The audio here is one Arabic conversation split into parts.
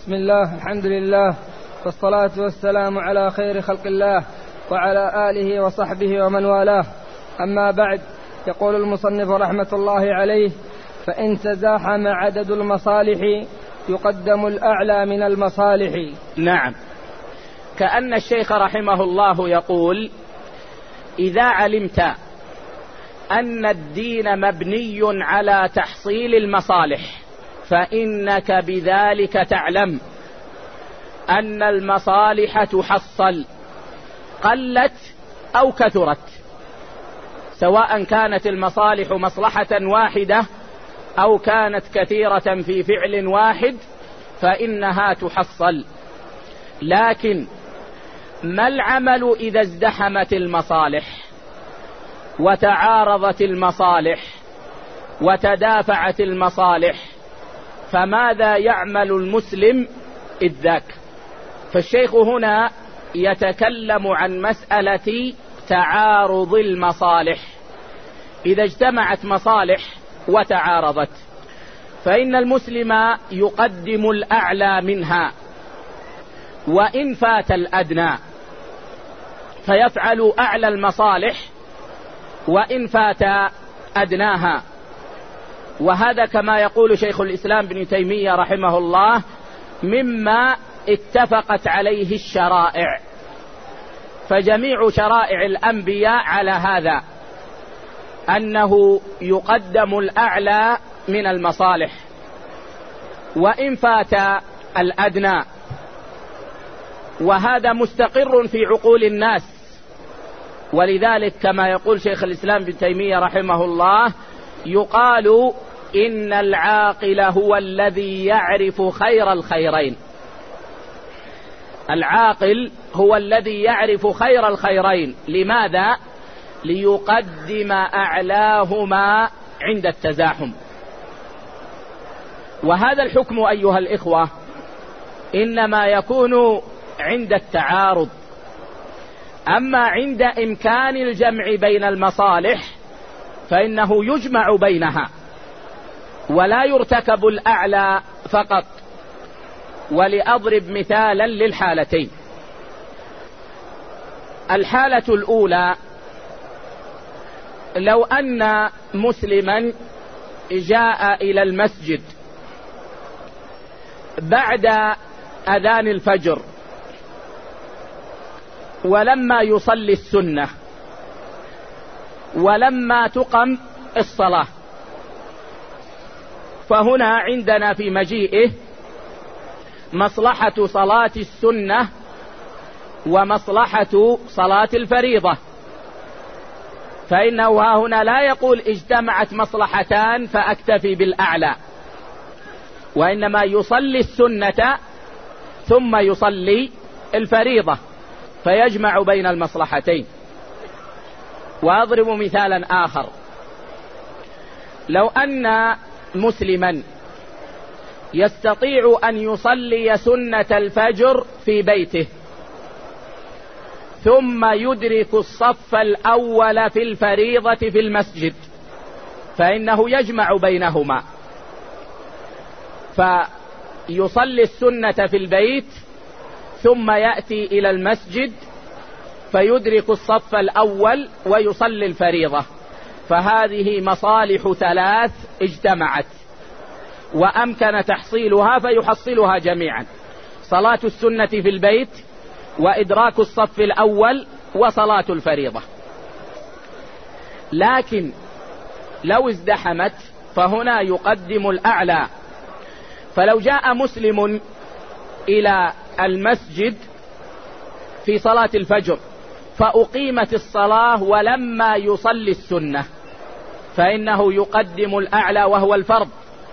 بسم الله، الحمد لله، والصلاة والسلام على خير خلق الله وعلى آله وصحبه ومن والاه. أما بعد، يقول المصنف رحمة الله عليه: فإن تزاحم عدد المصالح يقدم الأعلى من المصالح. نعم، كأن الشيخ رحمه الله يقول: إذا علمت أن الدين مبني على تحصيل المصالح فإنك بذلك تعلم أن المصالح تحصل قلت أو كثرت، سواء كانت المصالح مصلحة واحدة أو كانت كثيرة في فعل واحد فإنها تحصل. لكن ما العمل إذا ازدحمت المصالح وتعارضت المصالح وتدافعت المصالح؟ فماذا يعمل المسلم إذ ذاك؟ فالشيخ هنا يتكلم عن مسألة تعارض المصالح. إذا اجتمعت مصالح وتعارضت فإن المسلم يقدم الأعلى منها، وإن فات الأدنى فيفعل أعلى المصالح وإن فات أدناها. وهذا كما يقول شيخ الإسلام ابن تيمية رحمه الله مما اتفقت عليه الشرائع، فجميع شرائع الأنبياء على هذا، أنه يقدم الأعلى من المصالح وإن فات الأدنى. وهذا مستقر في عقول الناس، ولذلك كما يقول شيخ الإسلام ابن تيمية رحمه الله: يقال إن العاقل هو الذي يعرف خير الخيرين. العاقل هو الذي يعرف خير الخيرين. لماذا؟ ليقدم أعلاهما عند التزاحم. وهذا الحكم أيها الإخوة إنما يكون عند التعارض. أما عند إمكان الجمع بين المصالح فإنه يجمع بينها ولا يرتكب الأعلى فقط. ولأضرب مثالا للحالتين. الحالة الأولى: لو أن مسلما جاء إلى المسجد بعد أذان الفجر ولما يصلي السنة ولما تقم الصلاة، فهنا عندنا في مجيئه مصلحة صلاة السنة ومصلحة صلاة الفريضة، فإنه هنا لا يقول اجتمعت مصلحتان فأكتفي بالأعلى، وإنما يصلي السنة ثم يصلي الفريضة فيجمع بين المصلحتين. وأضرب مثالا آخر: لو أن مسلما يستطيع أن يصلي سنة الفجر في بيته ثم يدرك الصف الأول في الفريضة في المسجد، فإنه يجمع بينهما، فيصلي السنة في البيت ثم يأتي إلى المسجد فيدرك الصف الأول ويصلي الفريضة. فهذه مصالح ثلاث اجتمعت وأمكن تحصيلها فيحصلها جميعا: صلاة السنة في البيت وإدراك الصف الأول وصلاة الفريضة. لكن لو ازدحمت فهنا يقدم الأعلى. فلو جاء مسلم إلى المسجد في صلاة الفجر فأقيمت الصلاة ولما يصلي السنة فإنه يقدم الأعلى وهو الفرض،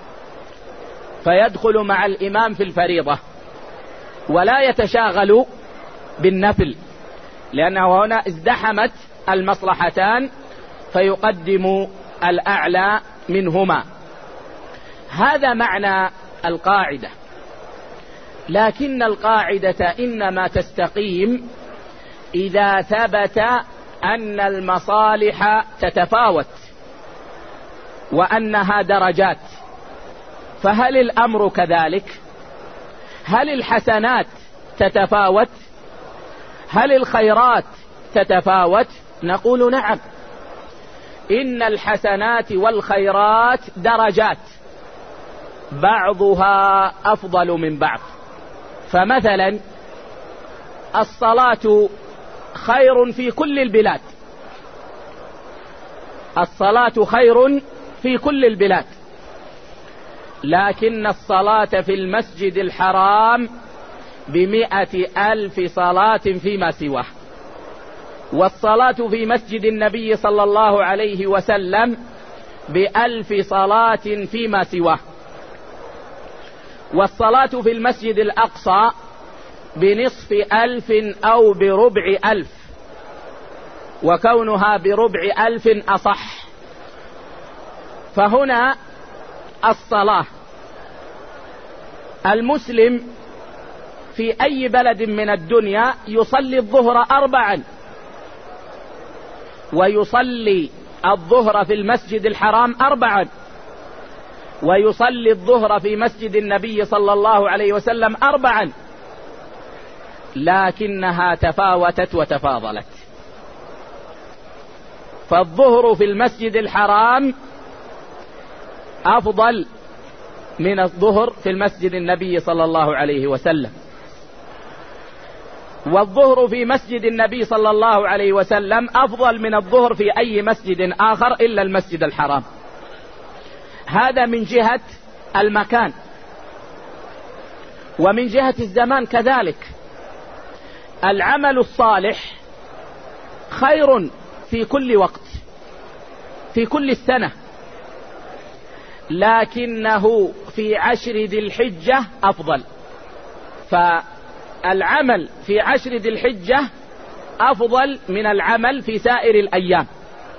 فيدخل مع الإمام في الفريضة ولا يتشاغل بالنفل، لأنه هنا ازدحمت المصلحتان فيقدم الأعلى منهما. هذا معنى القاعدة. لكن القاعدة إنما تستقيم إذا ثبت أن المصالح تتفاوت وأنها درجات. فهل الأمر كذلك؟ هل الحسنات تتفاوت؟ هل الخيرات تتفاوت؟ نقول نعم، إن الحسنات والخيرات درجات بعضها أفضل من بعض. فمثلا الصلاة خير في كل البلاد، الصلاة خير في كل البلاد، لكن الصلاة في المسجد الحرام ب100,000 صلاة فيما سواه، والصلاة في مسجد النبي صلى الله عليه وسلم ب1000 صلاة فيما سواه، والصلاة في المسجد الأقصى ب1,000,000 أو ب1,000,000، وكونها ب1,000,000 أصح. فهنا الصلاة، المسلم في أي بلد من الدنيا يصلي الظهر 4، ويصلي الظهر في المسجد الحرام 4، ويصلي الظهر في مسجد النبي صلى الله عليه وسلم 4، لكنها تفاوتت وتفاضلت. فالظهر في المسجد الحرام أفضل من الظهر في المسجد النبي صلى الله عليه وسلم، والظهر في مسجد النبي صلى الله عليه وسلم أفضل من الظهر في أي مسجد آخر إلا المسجد الحرام. هذا من جهة المكان، ومن جهة الزمان كذلك. العمل الصالح خير في كل وقت في كل السنة، لكنه في 10 ذي الحجة أفضل. فالعمل في 10 ذي الحجة أفضل من العمل في سائر الأيام،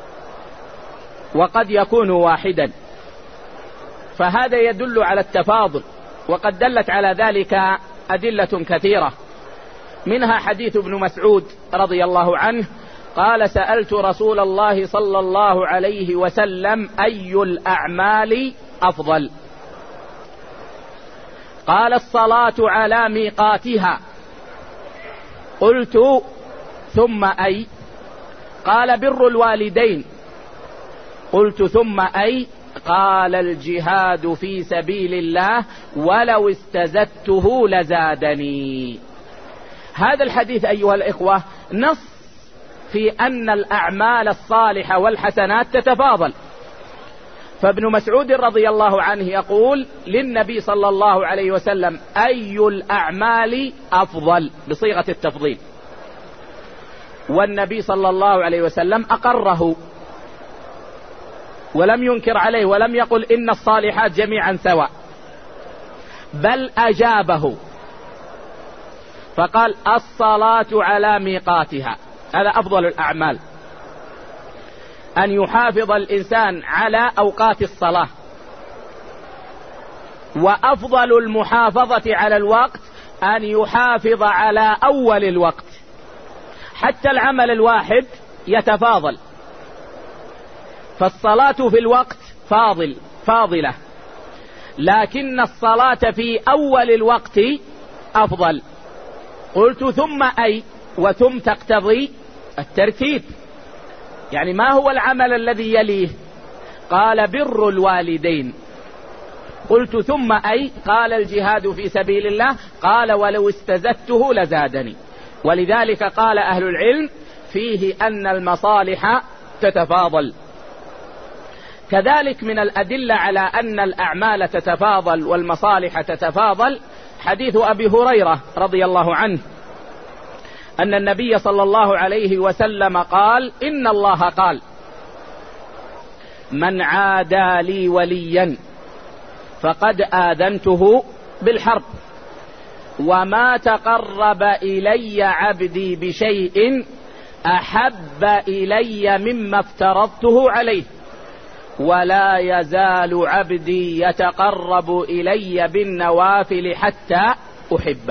وقد يكون واحدا. فهذا يدل على التفاضل، وقد دلت على ذلك أدلة كثيرة، منها حديث ابن مسعود رضي الله عنه قال: سألت رسول الله صلى الله عليه وسلم أي الأعمال أفضل؟ قال: الصلاة على ميقاتها. قلت: ثم أي؟ قال: بر الوالدين. قلت: ثم أي؟ قال: الجهاد في سبيل الله ولو استزدته لزادني. هذا الحديث أيها الإخوة نص في أن الأعمال الصالحة والحسنات تتفاضل. فابن مسعود رضي الله عنه يقول للنبي صلى الله عليه وسلم: أي الأعمال أفضل؟ بصيغة التفضيل. والنبي صلى الله عليه وسلم أقره ولم ينكر عليه، ولم يقل إن الصالحات جميعا سواء، بل أجابه فقال: الصلاة على ميقاتها. هذا أفضل الأعمال، أن يحافظ الإنسان على أوقات الصلاة. وأفضل المحافظة على الوقت أن يحافظ على أول الوقت. حتى العمل الواحد يتفاضل، فالصلاة في الوقت فاضلة، لكن الصلاة في أول الوقت أفضل. قلت: ثم أي؟ وثم تقتضي الترتيب، يعني ما هو العمل الذي يليه؟ قال: بر الوالدين. قلت: ثم أي؟ قال: الجهاد في سبيل الله. قال: ولو استزدته لزادني. ولذلك قال أهل العلم فيه أن المصالح تتفاضل. كذلك من الأدلة على أن الأعمال تتفاضل والمصالح تتفاضل حديث أبي هريرة رضي الله عنه أن النبي صلى الله عليه وسلم قال: إن الله قال: من عادى لي وليا فقد آذنته بالحرب، وما تقرب إلي عبدي بشيء أحب إلي مما افترضته عليه، ولا يزال عبدي يتقرب إلي بالنوافل حتى أحبه.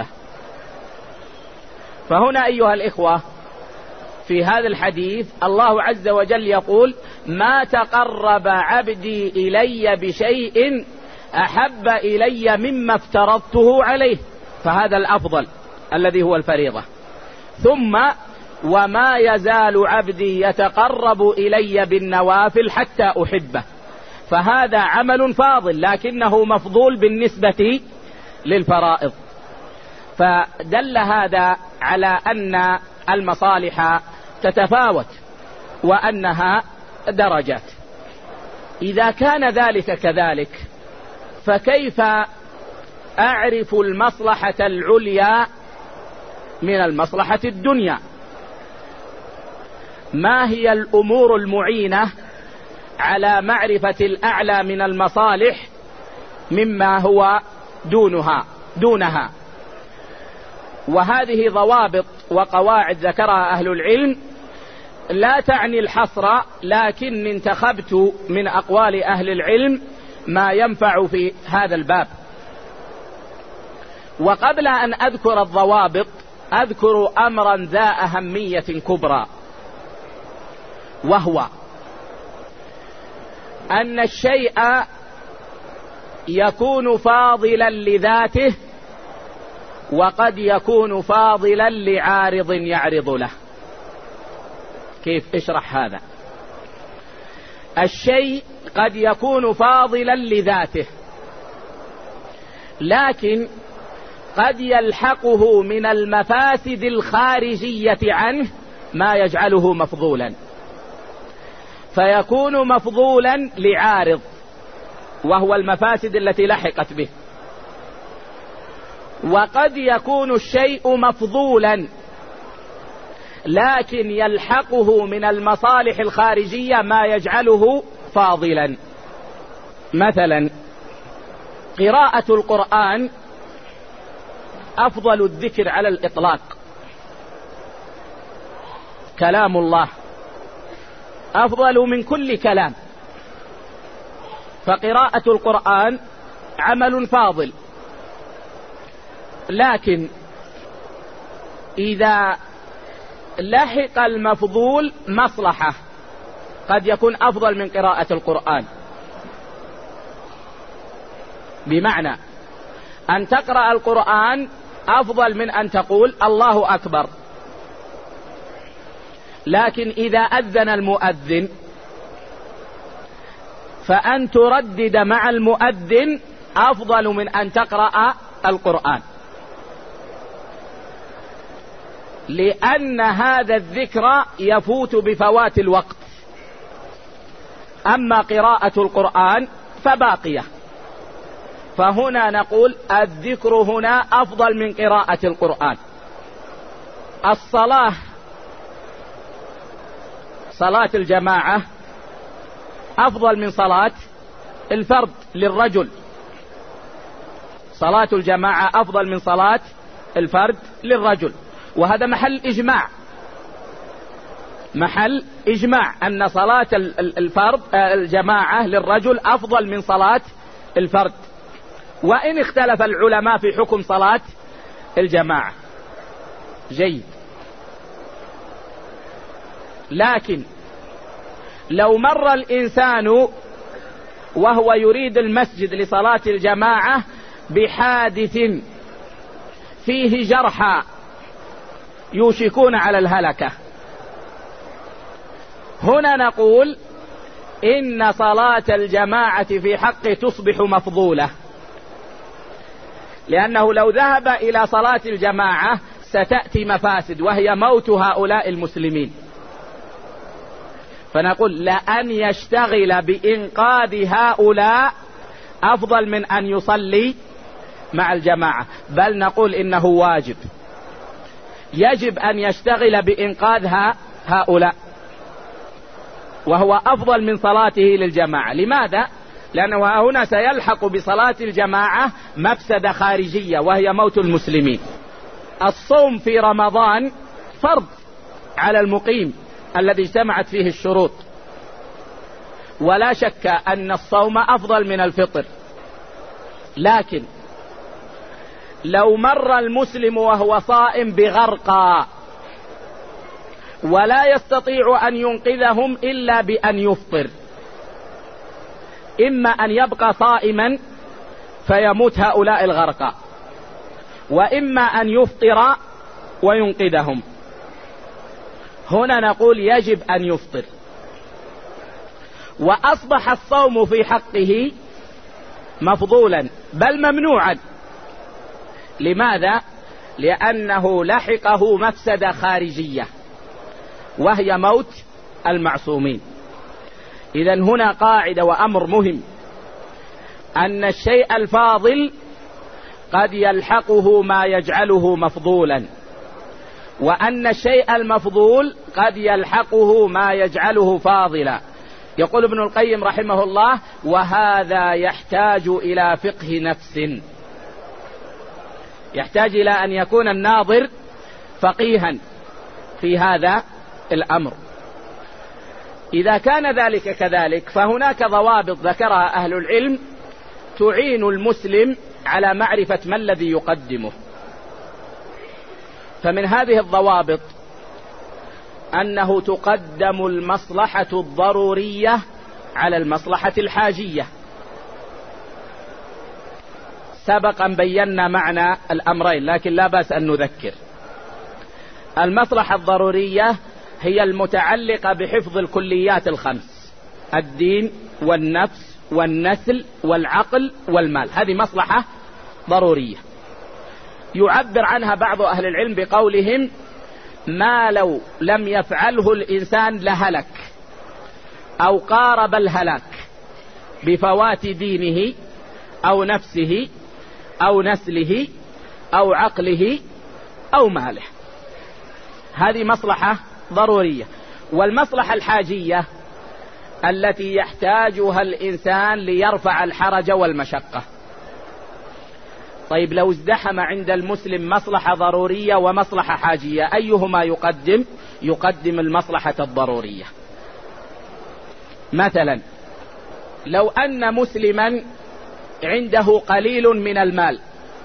فهنا أيها الإخوة في هذا الحديث الله عز وجل يقول: ما تقرب عبدي إلي بشيء أحب إلي مما افترضته عليه، فهذا الأفضل الذي هو الفريضة. ثم وما يزال عبدي يتقرب إلي بالنوافل حتى أحبه، فهذا عمل فاضل لكنه مفضول بالنسبة للفرائض. فدل هذا على أن المصالح تتفاوت وأنها درجات. إذا كان ذلك كذلك فكيف أعرف المصلحة العليا من المصلحة الدنيا؟ ما هي الأمور المعينة على معرفة الأعلى من المصالح مما هو دونها؟ وهذه ضوابط وقواعد ذكرها أهل العلم لا تعني الحصر، لكن انتخبت من أقوال أهل العلم ما ينفع في هذا الباب. وقبل أن أذكر الضوابط أذكر أمرا ذا أهمية كبرى، وهو أن الشيء يكون فاضلا لذاته وقد يكون فاضلا لعارض يعرض له. كيف اشرح هذا؟ الشيء قد يكون فاضلا لذاته، لكن قد يلحقه من المفاسد الخارجية عنه ما يجعله مفضولا، فيكون مفضولا لعارض وهو المفاسد التي لحقت به. وقد يكون الشيء مفضولا لكن يلحقه من المصالح الخارجية ما يجعله فاضلا. مثلا قراءة القرآن أفضل الذكر على الإطلاق، كلام الله أفضل من كل كلام، فقراءة القرآن عمل فاضل. لكن إذا لحق المفضول مصلحة قد يكون أفضل من قراءة القرآن، بمعنى أن تقرأ القرآن أفضل من أن تقول الله أكبر، لكن إذا أذن المؤذن فأن تردد مع المؤذن أفضل من أن تقرأ القرآن، لأن هذا الذكر يفوت بفوات الوقت. أما قراءة القرآن فباقية، فهنا نقول الذكر هنا أفضل من قراءة القرآن. صلاة الجماعة أفضل من صلاة الفرد للرجل، صلاة الجماعة أفضل من صلاة الفرد للرجل، وهذا محل إجماع أن صلاة الجماعة للرجل أفضل من صلاة الفرد، وإن اختلف العلماء في حكم صلاة الجماعة. جيد. لكن لو مر الإنسان وهو يريد المسجد لصلاة الجماعة بحادث فيه جرحى يوشكون على الهلكة، هنا نقول إن صلاة الجماعة في حقه تصبح مفضولة، لأنه لو ذهب إلى صلاة الجماعة ستأتي مفاسد وهي موت هؤلاء المسلمين، فنقول لأن يشتغل بإنقاذ هؤلاء أفضل من أن يصلي مع الجماعة، بل نقول إنه واجب، يجب أن يشتغل بإنقاذ هؤلاء، وهو أفضل من صلاته للجماعة. لماذا؟ لأنه هنا سيلحق بصلاة الجماعة مفسدة خارجية وهي موت المسلمين. الصوم في رمضان فرض على المقيم الذي اجتمعت فيه الشروط، ولا شك أن الصوم أفضل من الفطر، لكن لو مر المسلم وهو صائم بغرقى ولا يستطيع أن ينقذهم إلا بأن يفطر، إما أن يبقى صائما فيموت هؤلاء الغرقى، وإما أن يفطر وينقذهم. هنا نقول يجب أن يفطر، وأصبح الصوم في حقه مفضولا بل ممنوعا. لماذا؟ لأنه لحقه مفسدة خارجية وهي موت المعصومين. إذن هنا قاعدة وأمر مهم، أن الشيء الفاضل قد يلحقه ما يجعله مفضولا، وأن الشيء المفضول قد يلحقه ما يجعله فاضلا. يقول ابن القيم رحمه الله: وهذا يحتاج إلى فقه نفس، يحتاج إلى أن يكون الناظر فقيها في هذا الأمر. إذا كان ذلك كذلك فهناك ضوابط ذكرها أهل العلم تعين المسلم على معرفة ما الذي يقدمه. فمن هذه الضوابط أنه تقدم المصلحة الضرورية على المصلحة الحاجية. سبقا بينا معنى الأمرين لكن لا بأس أن نذكر. المصلحة الضرورية هي المتعلقة بحفظ الكليات الخمس: الدين والنفس والنسل والعقل والمال. هذه مصلحة ضرورية يعبر عنها بعض أهل العلم بقولهم: ما لو لم يفعله الإنسان لهلك أو قارب الهلاك بفوات دينه أو نفسه أو نسله أو عقله أو ماله. هذه مصلحة ضرورية. والمصلحة الحاجية التي يحتاجها الإنسان ليرفع الحرج والمشقة. طيب لو ازدحم عند المسلم مصلحة ضرورية ومصلحة حاجية، أيهما يقدم؟ يقدم المصلحة الضرورية. مثلا لو أن مسلما عنده قليل من المال،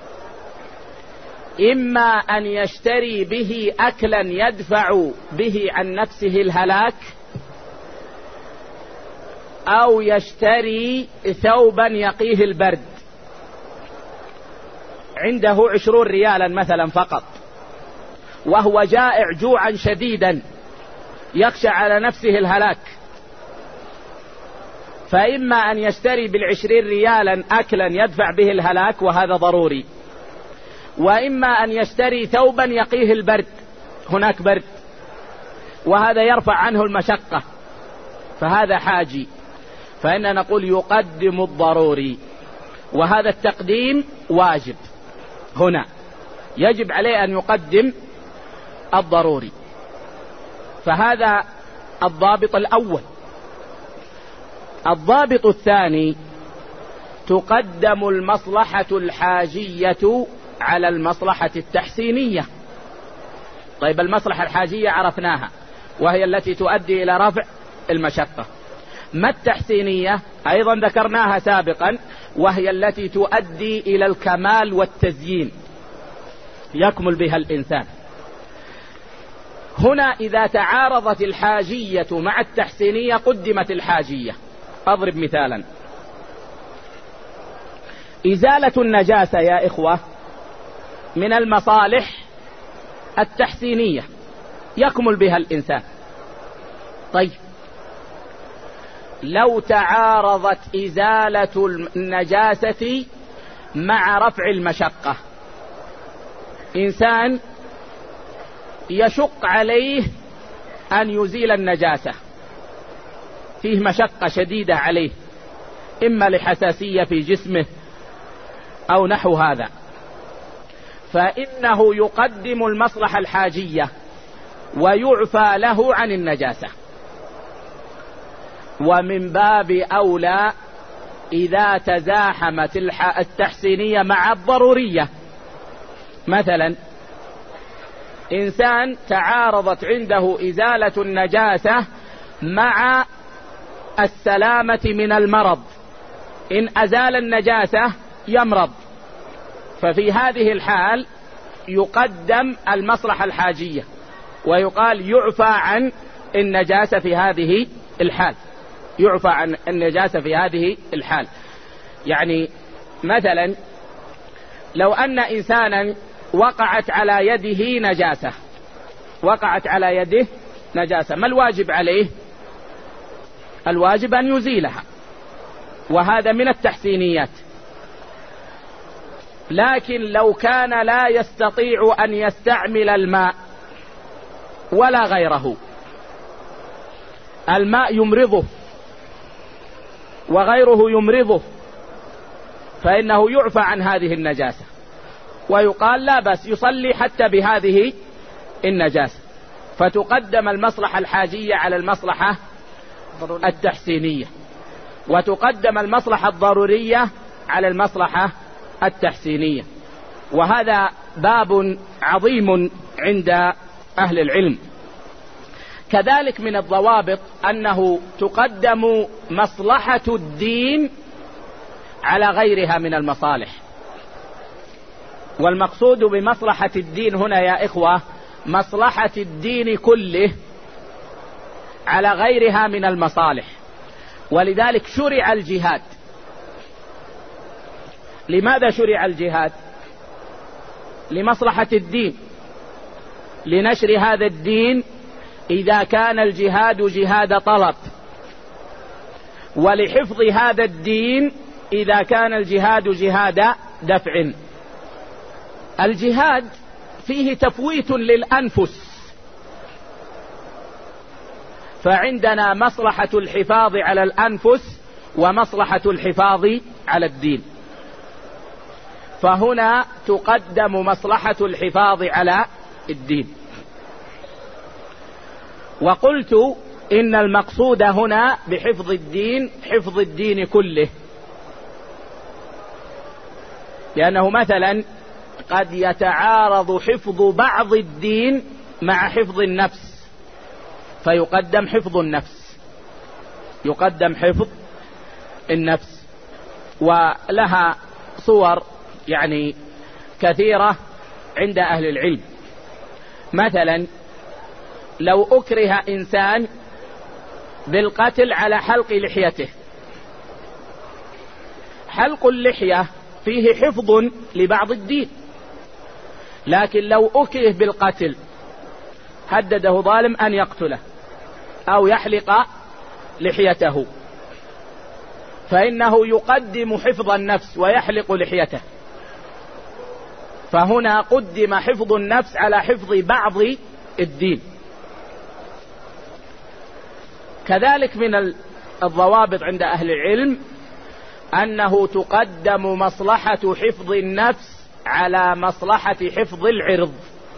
إما أن يشتري به أكلا يدفع به عن نفسه الهلاك، أو يشتري ثوبا يقيه البرد. عنده 20 ريالا مثلا فقط، وهو جائع جوعا شديدا يخشى على نفسه الهلاك، فإما أن يشتري ب20 ريالا أكلا يدفع به الهلاك وهذا ضروري، وإما أن يشتري ثوبا يقيه البرد، هناك برد وهذا يرفع عنه المشقة، فهذا حاجي. فإننا نقول يقدم الضروري، وهذا التقديم واجب. هنا يجب عليه أن يقدم الضروري. فهذا الضابط الأول. الضابط الثاني: تقدم المصلحة الحاجية على المصلحة التحسينية. طيب المصلحة الحاجية عرفناها، وهي التي تؤدي إلى رفع المشقة. ما التحسينية؟ أيضا ذكرناها سابقا، وهي التي تؤدي إلى الكمال والتزيين، يكمل بها الإنسان. هنا إذا تعارضت الحاجية مع التحسينية قدمت الحاجية. أضرب مثالا: إزالة النجاسة يا إخوة من المصالح التحسينية يكمل بها الإنسان. طيب لو تعارضت إزالة النجاسة مع رفع المشقة، إنسان يشق عليه أن يزيل النجاسة، فيه مشقة شديدة عليه، إما لحساسية في جسمه أو نحو هذا، فإنه يقدم المصلحة الحاجية ويعفى له عن النجاسة. ومن باب أولى إذا تزاحمت التحسينية مع الضرورية. مثلا إنسان تعارضت عنده إزالة النجاسة مع السلامة من المرض، إن أزال النجاسة يمرض، ففي هذه الحال يقدم المصلحة الحاجية ويقال يعفى عن النجاسة في هذه الحال، يعفى عن النجاسة في هذه الحال. يعني مثلا لو أن إنسانا وقعت على يده نجاسة، وقعت على يده نجاسة، ما الواجب عليه؟ الواجب أن يزيلها، وهذا من التحسينيات. لكن لو كان لا يستطيع أن يستعمل الماء ولا غيره، الماء يمرضه وغيره يمرضه، فإنه يعفى عن هذه النجاسة ويقال لا بس يصلي حتى بهذه النجاسة، فتقدم المصلحة الحاجية على المصلحة التحسينية، وتقدم المصلحة الضرورية على المصلحة التحسينية. وهذا باب عظيم عند أهل العلم. كذلك من الضوابط أنه تقدم مصلحة الدين على غيرها من المصالح. والمقصود بمصلحة الدين هنا يا إخوة مصلحة الدين كله على غيرها من المصالح. ولذلك شرع الجهاد. لماذا شرع الجهاد؟ لمصلحة الدين، لنشر هذا الدين إذا كان الجهاد جهاد طلب، ولحفظ هذا الدين إذا كان الجهاد جهاد دفع. الجهاد فيه تفويت للأنفس، فعندنا مصلحة الحفاظ على الأنفس ومصلحة الحفاظ على الدين، فهنا تقدم مصلحة الحفاظ على الدين. وقلت إن المقصود هنا بحفظ الدين حفظ الدين كله، لأنه مثلا قد يتعارض حفظ بعض الدين مع حفظ النفس، فيقدم حفظ النفس، يقدم حفظ النفس. ولها صور يعني كثيرة عند أهل العلم. مثلا لو أكره إنسان بالقتل على حلق لحيته، حلق اللحية فيه حفظ لبعض الدين، لكن لو أكره بالقتل هدده ظالم أن يقتله أو يحلق لحيته، فإنه يقدم حفظ النفس ويحلق لحيته، فهنا قدم حفظ النفس على حفظ بعض الدين. كذلك من الضوابط عند أهل العلم أنه تقدم مصلحة حفظ النفس على مصلحة حفظ العرض.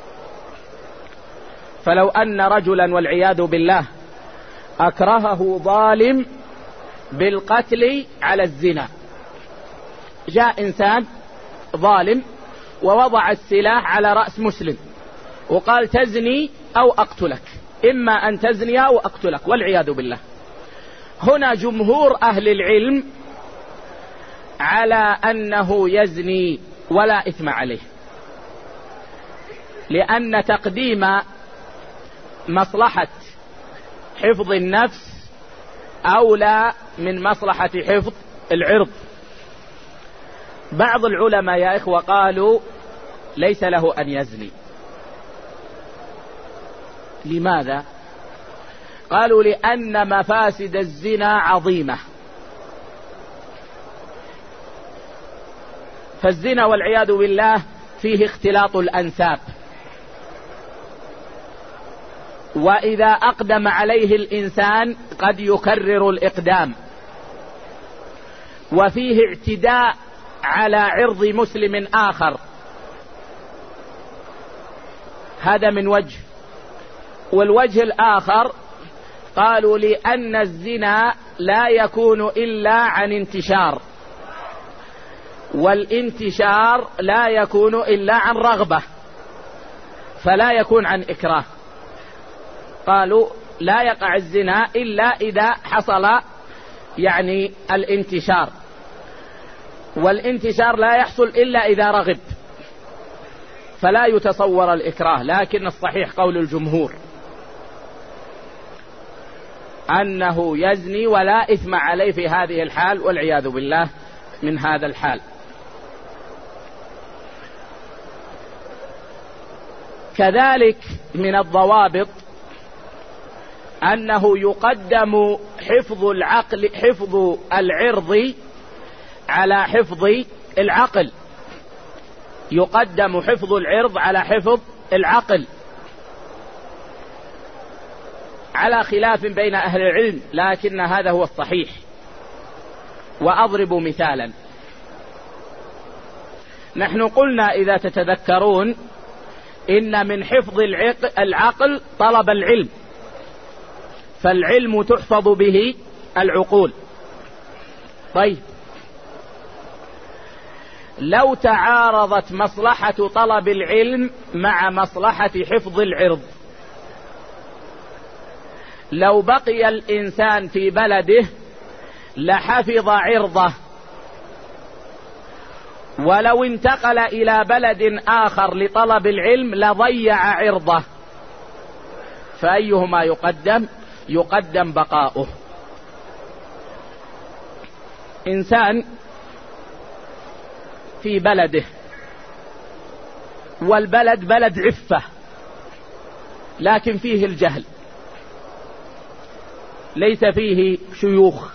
فلو أن رجلا والعياذ بالله أكرهه ظالم بالقتل على الزنا، جاء إنسان ظالم ووضع السلاح على رأس مسلم وقال تزني أو أقتلك، إما أن تزني أو أقتلك والعياذ بالله، هنا جمهور أهل العلم على أنه يزني ولا إثم عليه، لأن تقديم مصلحة حفظ النفس أولى من مصلحة حفظ العرض. بعض العلماء يا إخوة قالوا ليس له أن يزني. لماذا؟ قالوا لأن مفاسد الزنا عظيمة، فالزنا والعياذ بالله فيه اختلاط الأنساب، وإذا أقدم عليه الإنسان قد يكرر الإقدام، وفيه اعتداء على عرض مسلم آخر، هذا من وجه. والوجه الآخر قالوا لأن الزنا لا يكون إلا عن انتشار، والانتشار لا يكون إلا عن رغبة، فلا يكون عن إكراه. قالوا لا يقع الزنا إلا إذا حصل يعني الانتشار، والانتشار لا يحصل إلا إذا رغب، فلا يتصور الإكراه. لكن الصحيح قول الجمهور أنه يزني ولا إثم عليه في هذه الحال والعياذ بالله من هذا الحال. كذلك من الضوابط أنه يقدم حفظ العرض على حفظ العقل، يقدم حفظ العرض على حفظ العقل، على خلاف بين أهل العلم، لكن هذا هو الصحيح. وأضرب مثالا. نحن قلنا إذا تتذكرون إن من حفظ العقل طلب العلم، فالعلم تحفظ به العقول. طيب، لو تعارضت مصلحة طلب العلم مع مصلحة حفظ العرض، لو بقي الإنسان في بلده لحفظ عرضه، ولو انتقل إلى بلد آخر لطلب العلم لضيع عرضه، فأيهما يقدم؟ يقدم بقاؤه. إنسان في بلده، والبلد بلد عفة لكن فيه الجهل، ليس فيه شيوخ،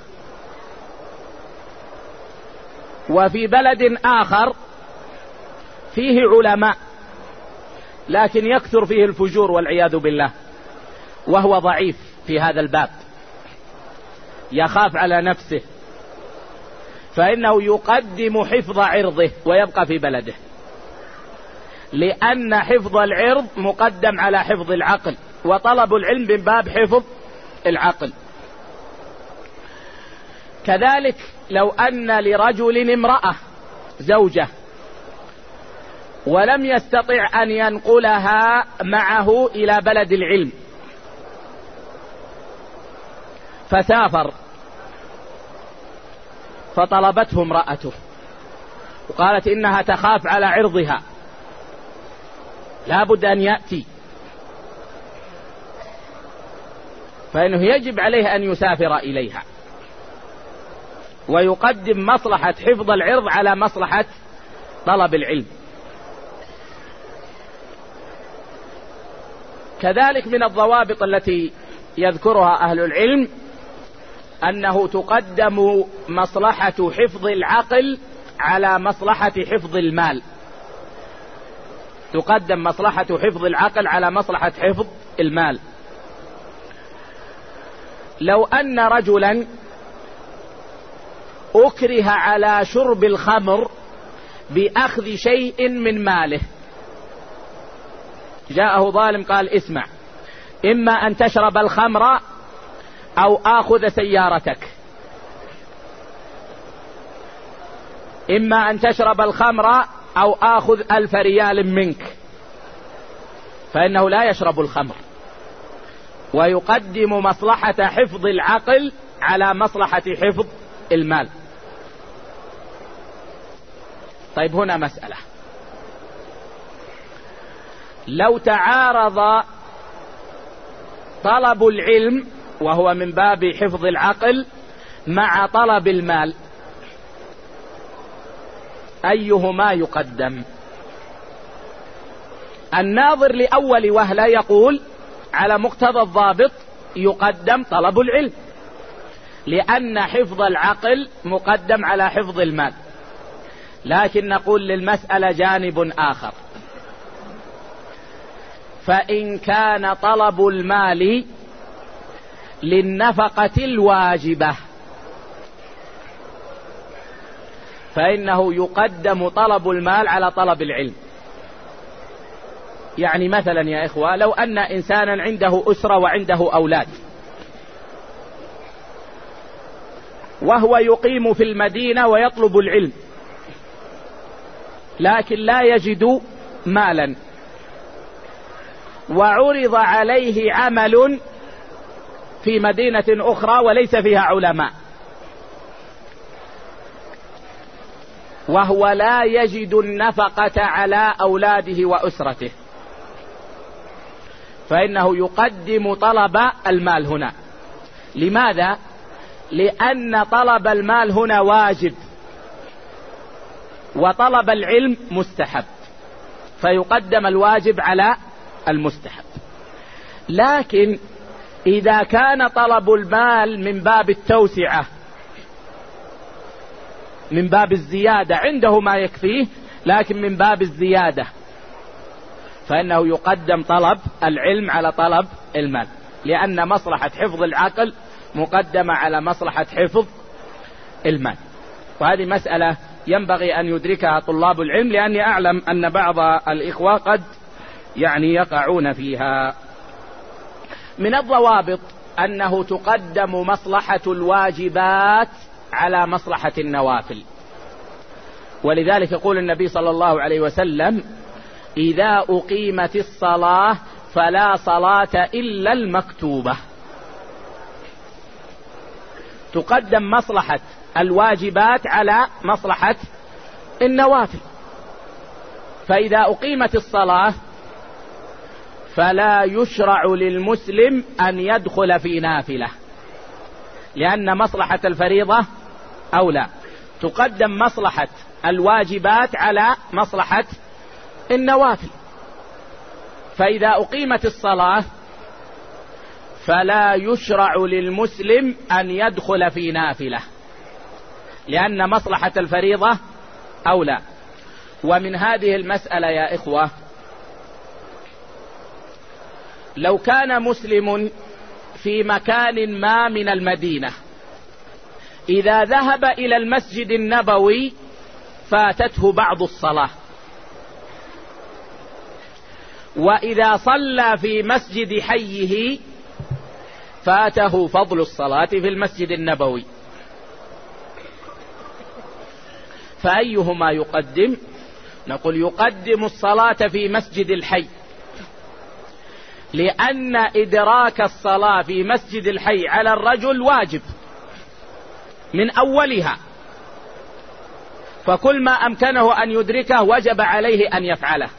وفي بلد آخر فيه علماء لكن يكثر فيه الفجور والعياذ بالله، وهو ضعيف في هذا الباب، يخاف على نفسه، فإنه يقدم حفظ عرضه ويبقى في بلده، لأن حفظ العرض مقدم على حفظ العقل، وطلب العلم من باب حفظ العقل. كذلك لو أن لرجل امرأة زوجة ولم يستطع أن ينقلها معه إلى بلد العلم، فسافر، فطلبته امرأته وقالت إنها تخاف على عرضها، لا بد أن يأتي، فإنه يجب عليه أن يسافر إليها، ويقدم مصلحة حفظ العرض على مصلحة طلب العلم. كذلك من الضوابط التي يذكرها أهل العلم أنه تقدم مصلحة حفظ العقل على مصلحة حفظ المال، تقدم مصلحة حفظ العقل على مصلحة حفظ المال. لو أن رجلا أكره على شرب الخمر بأخذ شيء من ماله، جاءه ظالم قال اسمع، إما أن تشرب الخمر أو آخذ سيارتك، إما أن تشرب الخمر أو آخذ 1000 ريال منك، فإنه لا يشرب الخمر، ويقدم مصلحة حفظ العقل على مصلحة حفظ المال. طيب، هنا مسألة، لو تعارض طلب العلم وهو من باب حفظ العقل مع طلب المال، أيهما يقدم؟ الناظر لأول وهلة يقول على مقتضى الضابط يقدم طلب العلم، لأن حفظ العقل مقدم على حفظ المال، لكن نقول للمسألة جانب آخر، فإن كان طلب المال للنفقة الواجبة فإنه يقدم طلب المال على طلب العلم. يعني مثلا يا إخوة، لو أن إنسانا عنده أسرة وعنده أولاد، وهو يقيم في المدينة ويطلب العلم، لكن لا يجد مالا، وعرض عليه عمل في مدينة أخرى وليس فيها علماء، وهو لا يجد النفقة على أولاده وأسرته، فإنه يقدم طلب المال هنا. لماذا؟ لأن طلب المال هنا واجب، وطلب العلم مستحب، فيقدم الواجب على المستحب. لكن إذا كان طلب المال من باب التوسعة، من باب الزيادة، عنده ما يكفيه لكن من باب الزيادة، فإنه يقدم طلب العلم على طلب المال، لأن مصلحة حفظ العقل مقدمة على مصلحة حفظ المال. وهذه مسألة ينبغي أن يدركها طلاب العلم، لأني أعلم أن بعض الإخوة قد يقعون فيها. من الضوابط أنه تقدم مصلحة الواجبات على مصلحة النوافل، ولذلك يقول النبي صلى الله عليه وسلم: إذا أقيمت الصلاة فلا صلاة إلا المكتوبة. تقدم مصلحة الواجبات على مصلحة النوافل، فإذا أقيمت الصلاة فلا يشرع للمسلم أن يدخل في نافلة، لأن مصلحة الفريضة أولى. تقدم مصلحة الواجبات على مصلحة النوافل، فإذا أقيمت الصلاة فلا يشرع للمسلم أن يدخل في نافلة، لأن مصلحة الفريضة أولى. ومن هذه المسألة يا إخوة، لو كان مسلم في مكان ما من المدينة، إذا ذهب إلى المسجد النبوي فاتته بعض الصلاة، وإذا صلى في مسجد حيه فاته فضل الصلاة في المسجد النبوي، فأيهما يقدم؟ نقول يقدم الصلاة في مسجد الحي، لأن إدراك الصلاة في مسجد الحي على الرجل واجب من أولها، فكل ما أمكنه أن يدركه وجب عليه أن يفعله.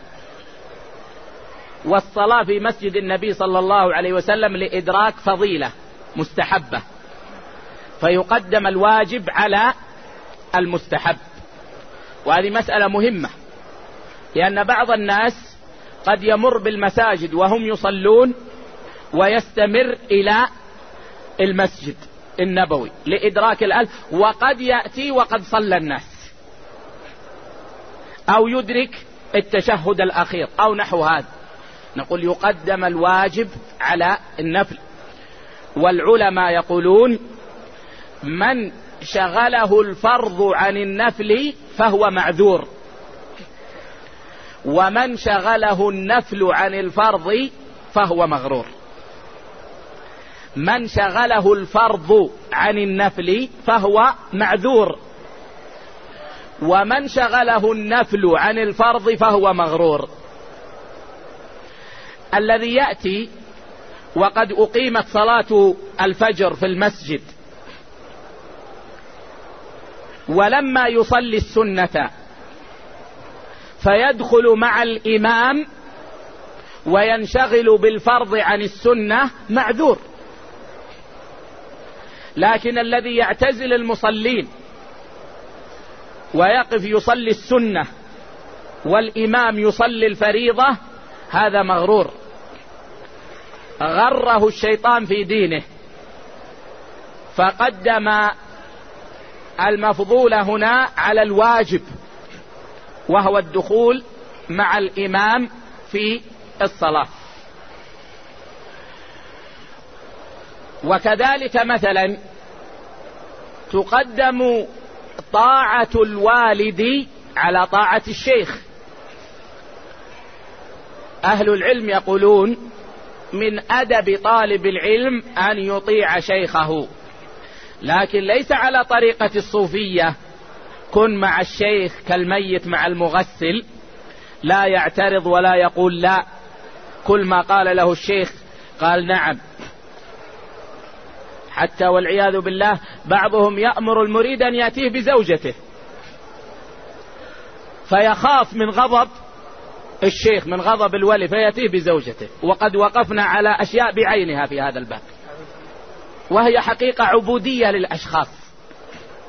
والصلاة في مسجد النبي صلى الله عليه وسلم لإدراك فضيلة مستحبة، فيقدم الواجب على المستحب. وهذه مسألة مهمة، لأن بعض الناس قد يمر بالمساجد وهم يصلون ويستمر إلى المسجد النبوي لإدراك الألف، وقد يأتي وقد صلى الناس، أو يدرك التشهد الأخير أو نحو هذا. نقول يقدم الواجب على النفل. والعلماء يقولون: من شغله الفرض عن النفل فهو معذور، ومن شغله النفل عن الفرض فهو مغرور. من شغله الفرض عن النفل فهو معذور، ومن شغله النفل عن الفرض فهو مغرور. الذي يأتي وقد أقيمت صلاة الفجر في المسجد، ولما يصلي السنة فيدخل مع الإمام وينشغل بالفرض عن السنة، معذور. لكن الذي يعتزل المصلين ويقف يصلي السنة والإمام يصلي الفريضة، هذا مغرور، غره الشيطان في دينه، فقدم المفضول هنا على الواجب، وهو الدخول مع الإمام في الصلاة. وكذلك مثلا تقدم طاعة الوالد على طاعة الشيخ. أهل العلم يقولون: من أدب طالب العلم أن يطيع شيخه، لكن ليس على طريقة الصوفية: كن مع الشيخ كالميت مع المغسل، لا يعترض ولا يقول لا، كل ما قال له الشيخ قال نعم. حتى والعياذ بالله بعضهم يأمر المريد أن يأتيه بزوجته، فيخاف من غضب الشيخ، من غضب الولي، فيأتيه بزوجته. وقد وقفنا على أشياء بعينها في هذا الباب، وهي حقيقة عبودية للأشخاص.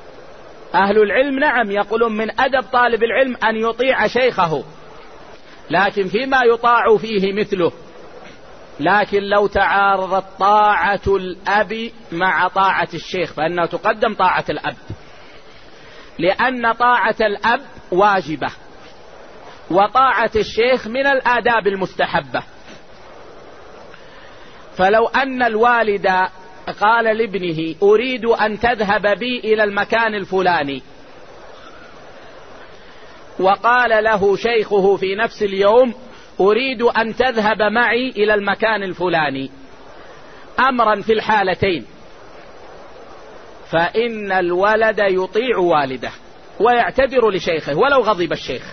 أهل العلم نعم يقولون من أدب طالب العلم أن يطيع شيخه، لكن فيما يطاع فيه مثله. لكن لو تعارضت طاعة الأب مع طاعة الشيخ فإنه تقدم طاعة الأب، لأن طاعة الأب واجبة وطاعة الشيخ من الآداب المستحبة. فلو أن الوالد قال لابنه أريد أن تذهب بي إلى المكان الفلاني، وقال له شيخه في نفس اليوم أريد أن تذهب معي إلى المكان الفلاني، أمرا في الحالتين، فإن الولد يطيع والده ويعتذر لشيخه ولو غضب الشيخ.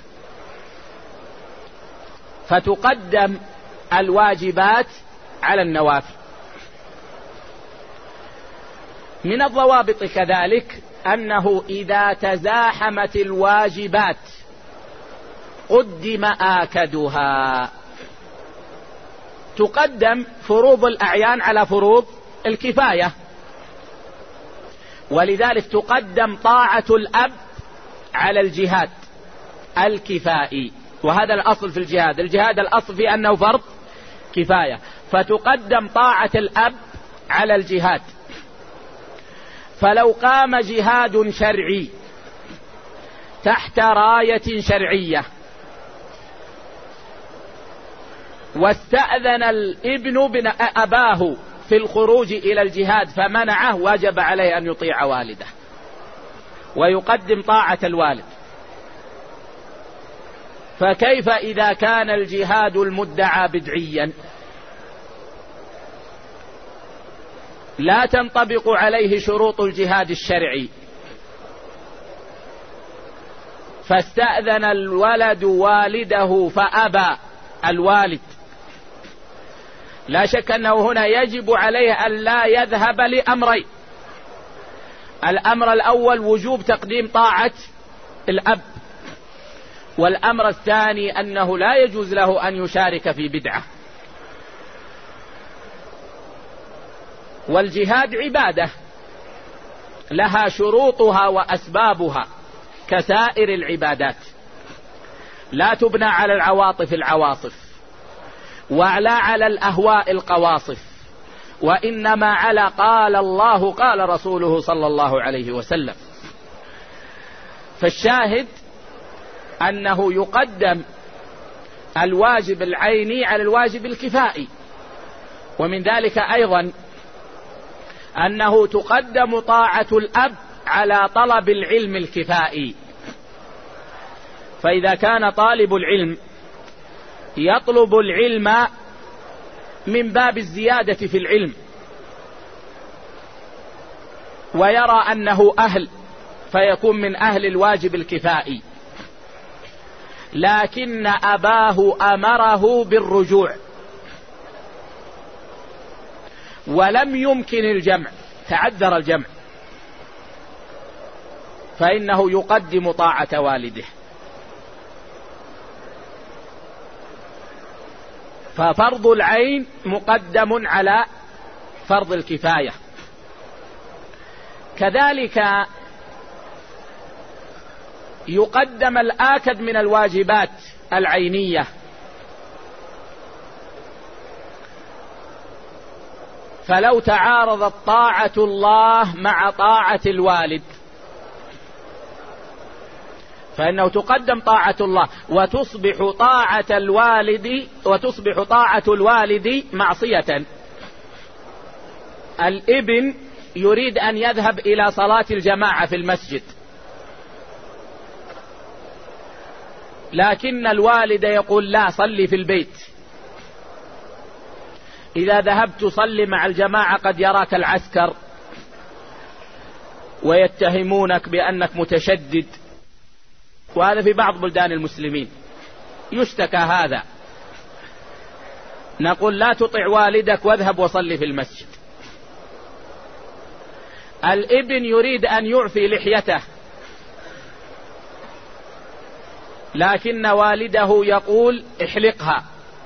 فتقدم الواجبات على النوافل. من الضوابط كذلك أنه إذا تزاحمت الواجبات قدم آكدها. تقدم فروض الأعيان على فروض الكفاية، ولذلك تقدم طاعة الأب على الجهاد الكفائي، وهذا الأصل في الجهاد. الجهاد الأصل في أنه فرض كفاية، فتقدم طاعة الأب على الجهاد. فلو قام جهاد شرعي تحت راية شرعية واستأذن الابن أباه في الخروج إلى الجهاد فمنعه، وجب عليه أن يطيع والده ويقدم طاعة الوالد. فكيف إذا كان الجهاد المدعى بدعيا لا تنطبق عليه شروط الجهاد الشرعي، فاستأذن الولد والده فأبى الوالد؟ لا شك أنه هنا يجب عليه أن لا يذهب لأمرين. الأمر الأول وجوب تقديم طاعة الأب، والأمر الثاني أنه لا يجوز له أن يشارك في بدعة. والجهاد عبادة لها شروطها وأسبابها كسائر العبادات، لا تبنى على العواطف العواصف ولا على الأهواء القواصف، وإنما على قال الله قال رسوله صلى الله عليه وسلم. فالشاهد أنه يقدم الواجب العيني على الواجب الكفائي. ومن ذلك أيضا أنه تقدم طاعة الأب على طلب العلم الكفائي. فإذا كان طالب العلم يطلب العلم من باب الزيادة في العلم ويرى أنه أهل فيكون من أهل الواجب الكفائي، لكن أباه أمره بالرجوع ولم يمكن الجمع، تعذر الجمع، فإنه يقدم طاعة والده. ففرض العين مقدم على فرض الكفاية. كذلك يقدم الآكد من الواجبات العينية، فلو تعارضت طاعة الله مع طاعة الوالد فإنه تقدم طاعة الله وتصبح طاعة الوالد معصية. الابن يريد أن يذهب إلى صلاة الجماعة في المسجد، لكن الوالد يقول لا، صلي في البيت، إذا ذهبت صلي مع الجماعة قد يراك العسكر ويتهمونك بأنك متشدد، وهذا في بعض بلدان المسلمين يشتكى هذا. نقول لا تطع والدك واذهب وصلي في المسجد. الابن يريد أن يعفي لحيته، لكن والده يقول احلقها،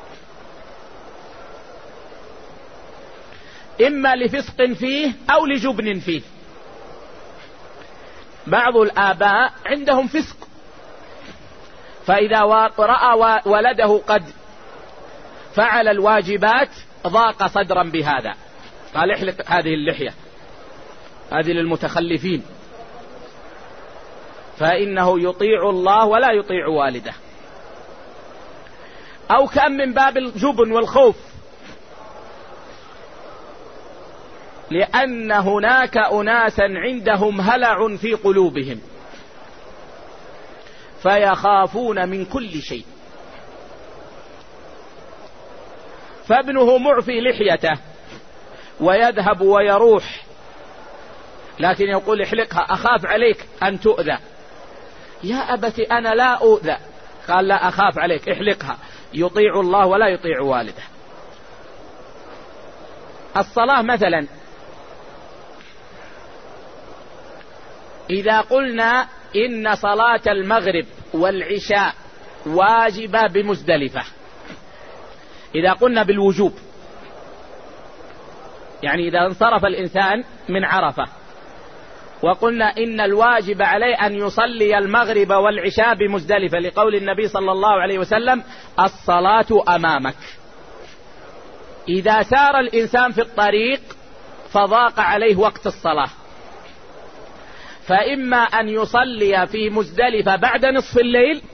إما لفسق فيه أو لجبن فيه. بعض الآباء عندهم فسق فإذا رأى ولده قد فعل الواجبات ضاق صدرا بهذا، قال احلق هذه اللحية، هذه للمتخلفين، فإنه يطيع الله ولا يطيع والده. أو كم من باب الجبن والخوف، لأن هناك أناسا عندهم هلع في قلوبهم فيخافون من كل شيء، فابنه معفي لحيته ويذهب ويروح، لكن يقول احلقها أخاف عليك أن تؤذى. يا أبت أنا لا أؤذى، قال لا أخاف عليك احلقها. يطيع الله ولا يطيع والده. الصلاة مثلا، إذا قلنا إن صلاة المغرب والعشاء واجبة بمزدلفة، إذا قلنا بالوجوب، يعني إذا انصرف الإنسان من عرفة وقلنا إن الواجب عليه أن يصلي المغرب والعشاء بمزدلفة، لقول النبي صلى الله عليه وسلم الصلاة أمامك. إذا سار الإنسان في الطريق فضاق عليه وقت الصلاة، فإما أن يصلي في مزدلفة بعد نصف الليل،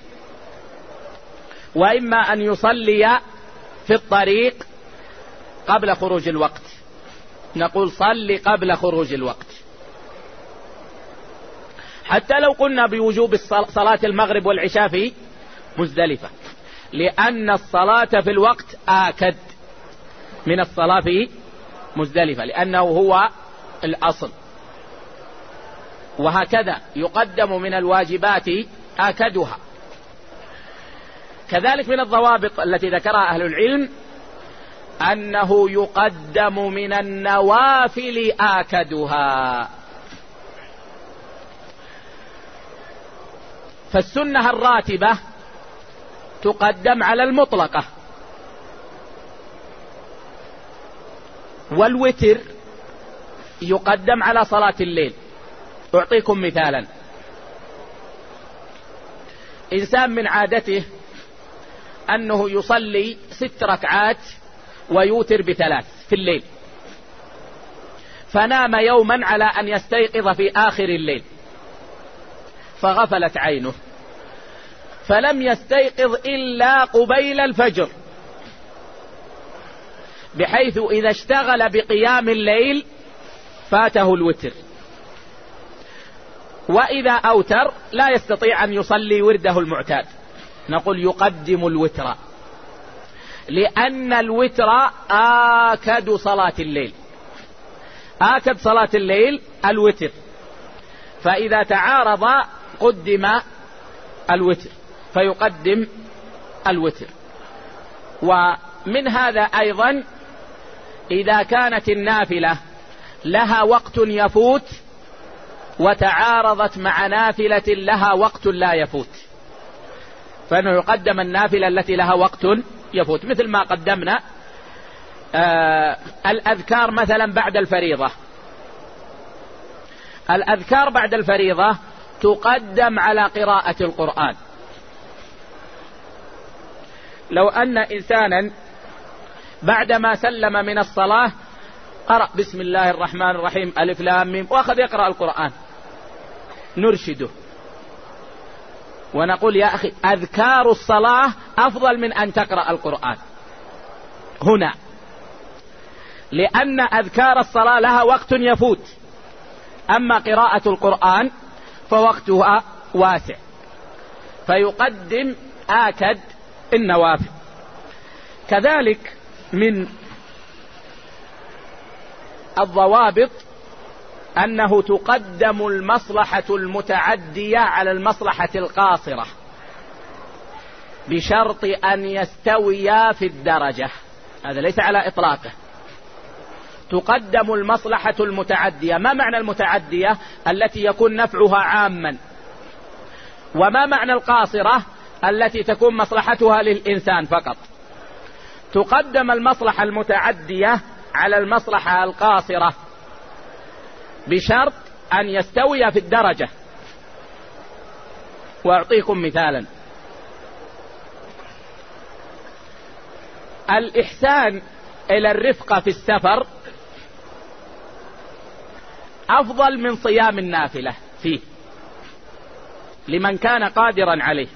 وإما أن يصلي في الطريق قبل خروج الوقت. نقول صلي قبل خروج الوقت، حتى لو قلنا بوجوب صلاة المغرب والعشاء في مزدلفة، لأن الصلاة في الوقت آكد من الصلاة في مزدلفة، لأنه هو الأصل. وهكذا يقدم من الواجبات آكدها. كذلك من الضوابط التي ذكرها أهل العلم أنه يقدم من النوافل آكدها. فالسنة الراتبة تقدم على المطلقة، والوتر يقدم على صلاة الليل. أعطيكم مثالا. إنسان من عادته أنه يصلي 6 ركعات ويوتر ب3 في الليل، فنام يوما على أن يستيقظ في آخر الليل فغفلت عينه، فلم يستيقظ إلا قبيل الفجر، بحيث إذا اشتغل بقيام الليل فاته الوتر، وإذا أوتر لا يستطيع أن يصلي ورده المعتاد. نقول يقدم الوتر، لأن الوتر آكد صلاة الليل، آكد صلاة الليل الوتر، فإذا تعارض قدم الوتر، فيقدم الوتر. ومن هذا أيضا إذا كانت النافلة لها وقت يفوت وتعارضت مع نافلة لها وقت لا يفوت، فإنه يقدم النافلة التي لها وقت يفوت، مثل ما قدمنا الأذكار مثلا بعد الفريضة. الأذكار بعد الفريضة تقدم على قراءة القرآن. لو أن إنسانا بعدما سلم من الصلاة قرأ بسم الله الرحمن الرحيم ألف لام ميم وأخذ يقرأ القرآن، نرشده ونقول يا أخي أذكار الصلاة أفضل من أن تقرأ القرآن هنا، لأن أذكار الصلاة لها وقت يفوت، أما قراءة القرآن فوقتها واسع، فيقدم آكد النوافل. كذلك من الضوابط أنه تقدم المصلحة المتعدية على المصلحة القاصرة بشرط أن يستويا في الدرجة، هذا ليس على إطلاقه. تقدم المصلحة المتعدية. ما معنى المتعدية؟ التي يكون نفعها عاما. وما معنى القاصرة؟ التي تكون مصلحتها للإنسان فقط. تقدم المصلحة المتعدية على المصلحة القاصرة بشرط أن يستوي في الدرجة. وأعطيكم مثالا. الإحسان إلى الرفقة في السفر أفضل من صيام النافلة فيه لمن كان قادرا عليه.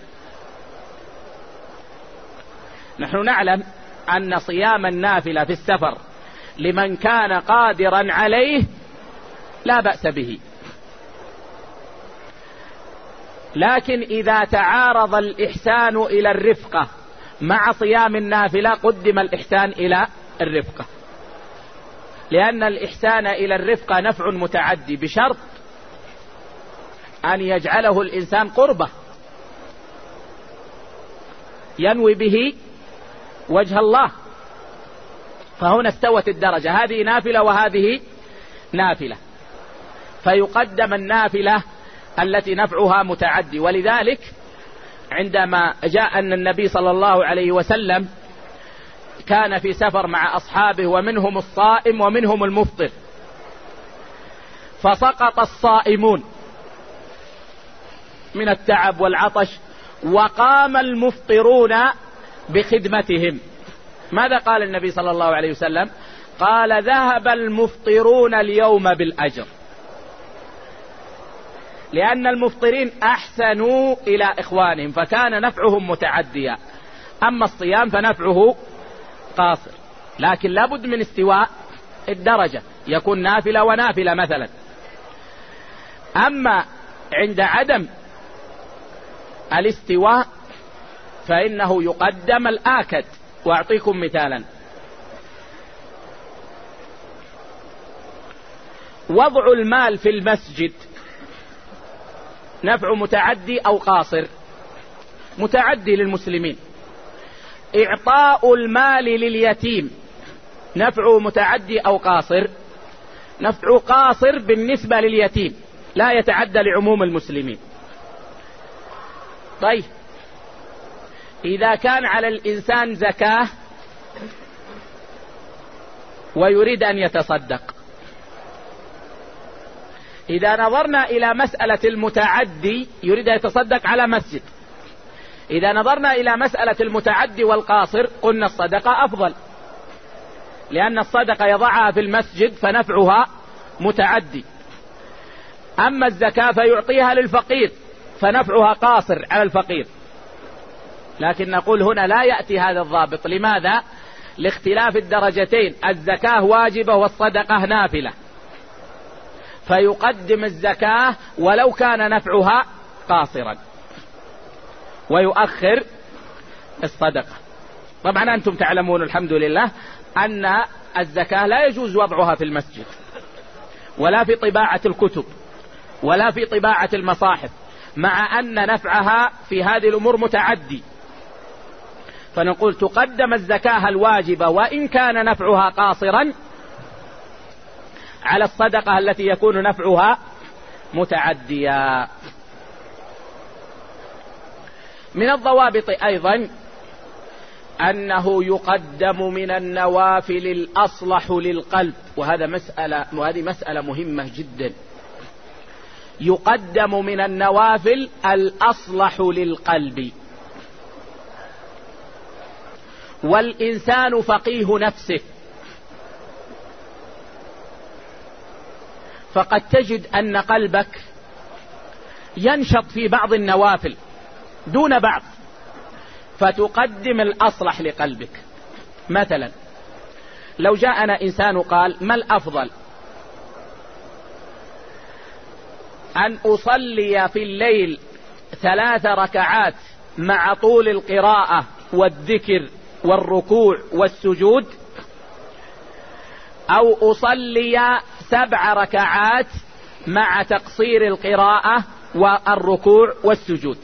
نحن نعلم أن صيام النافلة في السفر لمن كان قادرا عليه لا بأس به، لكن إذا تعارض الإحسان إلى الرفقة مع صيام النافلة قدم الإحسان إلى الرفقة، لأن الإحسان إلى الرفقة نفع متعدي بشرط أن يجعله الإنسان قربة ينوي به وجه الله، فهنا استوت الدرجة، هذه نافلة وهذه نافلة، فيقدم النافلة التي نفعها متعدي. ولذلك عندما جاء أن النبي صلى الله عليه وسلم كان في سفر مع أصحابه ومنهم الصائم ومنهم المفطر، فسقط الصائمون من التعب والعطش وقام المفطرون بخدمتهم. ماذا قال النبي صلى الله عليه وسلم؟ قال: ذهب المفطرون اليوم بالأجر، لأن المفطرين أحسنوا إلى إخوانهم فكان نفعهم متعديا، أما الصيام فنفعه قاصر، لكن لابد من استواء الدرجة، يكون نافلة ونافلة مثلا. أما عند عدم الاستواء فإنه يقدم الآكد. وأعطيكم مثالا: وضع المال في المسجد نفع متعدي أو قاصر؟ متعدي للمسلمين. إعطاء المال لليتيم نفعه متعدي أو قاصر؟ نفعه قاصر بالنسبة لليتيم، لا يتعدى لعموم المسلمين. طيب، إذا كان على الإنسان زكاة ويريد أن يتصدق، إذا نظرنا إلى مسألة المتعدي يريد أن يتصدق على مسجد، إذا نظرنا إلى مسألة المتعدي والقاصر قلنا الصدقة أفضل، لأن الصدقة يضعها في المسجد فنفعها متعدي. أما الزكاة فيعطيها للفقير فنفعها قاصر على الفقير. لكن نقول هنا لا يأتي هذا الضابط. لماذا؟ لاختلاف الدرجتين، الزكاة واجبة والصدقة نافلة، فيقدم الزكاة ولو كان نفعها قاصرا ويؤخر الصدقة. طبعا أنتم تعلمون الحمد لله أن الزكاة لا يجوز وضعها في المسجد ولا في طباعة الكتب ولا في طباعة المصاحف، مع أن نفعها في هذه الأمور متعدي. فنقول تقدم الزكاة الواجبة وإن كان نفعها قاصرا على الصدقة التي يكون نفعها متعديا. من الضوابط أيضا أنه يقدم من النوافل الأصلح للقلب، وهذه مسألة مهمة جدا. يقدم من النوافل الأصلح للقلب، والإنسان فقيه نفسه، فقد تجد أن قلبك ينشط في بعض النوافل دون بعض، فتقدم الأصلح لقلبك. مثلا لو جاءنا إنسان قال: ما الأفضل، أن أصلي في الليل 3 ركعات مع طول القراءة والذكر والركوع والسجود، أو أصلي 7 ركعات مع تقصير القراءة والركوع والسجود؟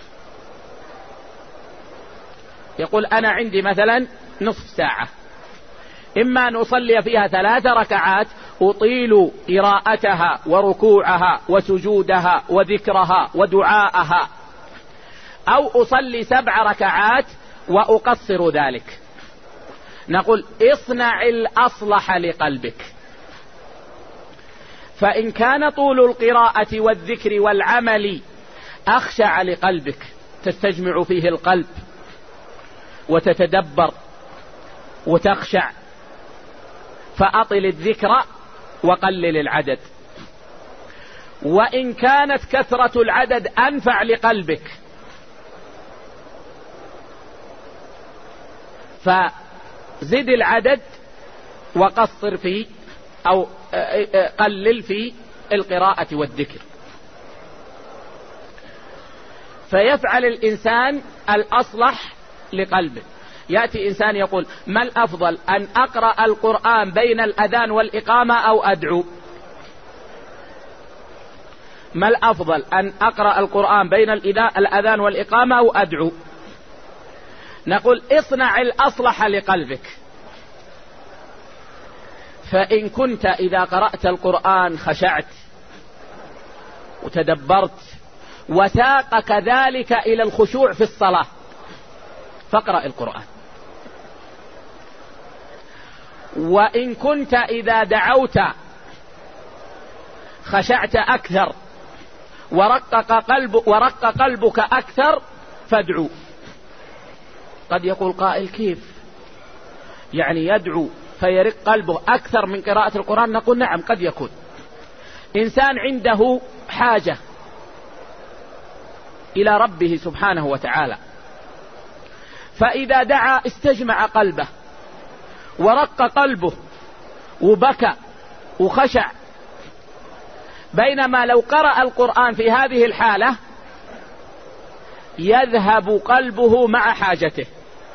يقول: أنا عندي مثلا نصف ساعة، إما أن أصلي فيها 3 ركعات أطيل قراءتها وركوعها وسجودها وذكرها ودعاءها، أو أصلي 7 ركعات وأقصر ذلك. نقول: اصنع الأصلح لقلبك، فإن كان طول القراءة والذكر والعمل أخشع لقلبك، تستجمع فيه القلب وتتدبر وتخشع، فأطل الذكر وقلل العدد. وإن كانت كثرة العدد أنفع لقلبك فزد العدد وقصر فيه أو قلل في القراءة والذكر. فيفعل الإنسان الأصلح لقلبه. يأتي إنسان يقول: ما الأفضل، أن أقرأ القرآن بين الأذان والإقامة أو أدعو؟ ما الأفضل، أن أقرأ القرآن بين الأذان والإقامة أو أدعو؟ نقول: اصنع الأصلح لقلبك. فإن كنت إذا قرأت القرآن خشعت وتدبرت وساقك ذلك إلى الخشوع في الصلاة فاقرأ القرآن. وإن كنت إذا دعوت خشعت أكثر ورق قلبك أكثر فادعو. قد يقول قائل: كيف يعني يدعو فيرق قلبه أكثر من قراءة القرآن؟ نقول: نعم، قد يكون إنسان عنده حاجة إلى ربه سبحانه وتعالى، فإذا دعا استجمع قلبه ورق قلبه وبكى وخشع، بينما لو قرأ القرآن في هذه الحالة يذهب قلبه مع حاجته،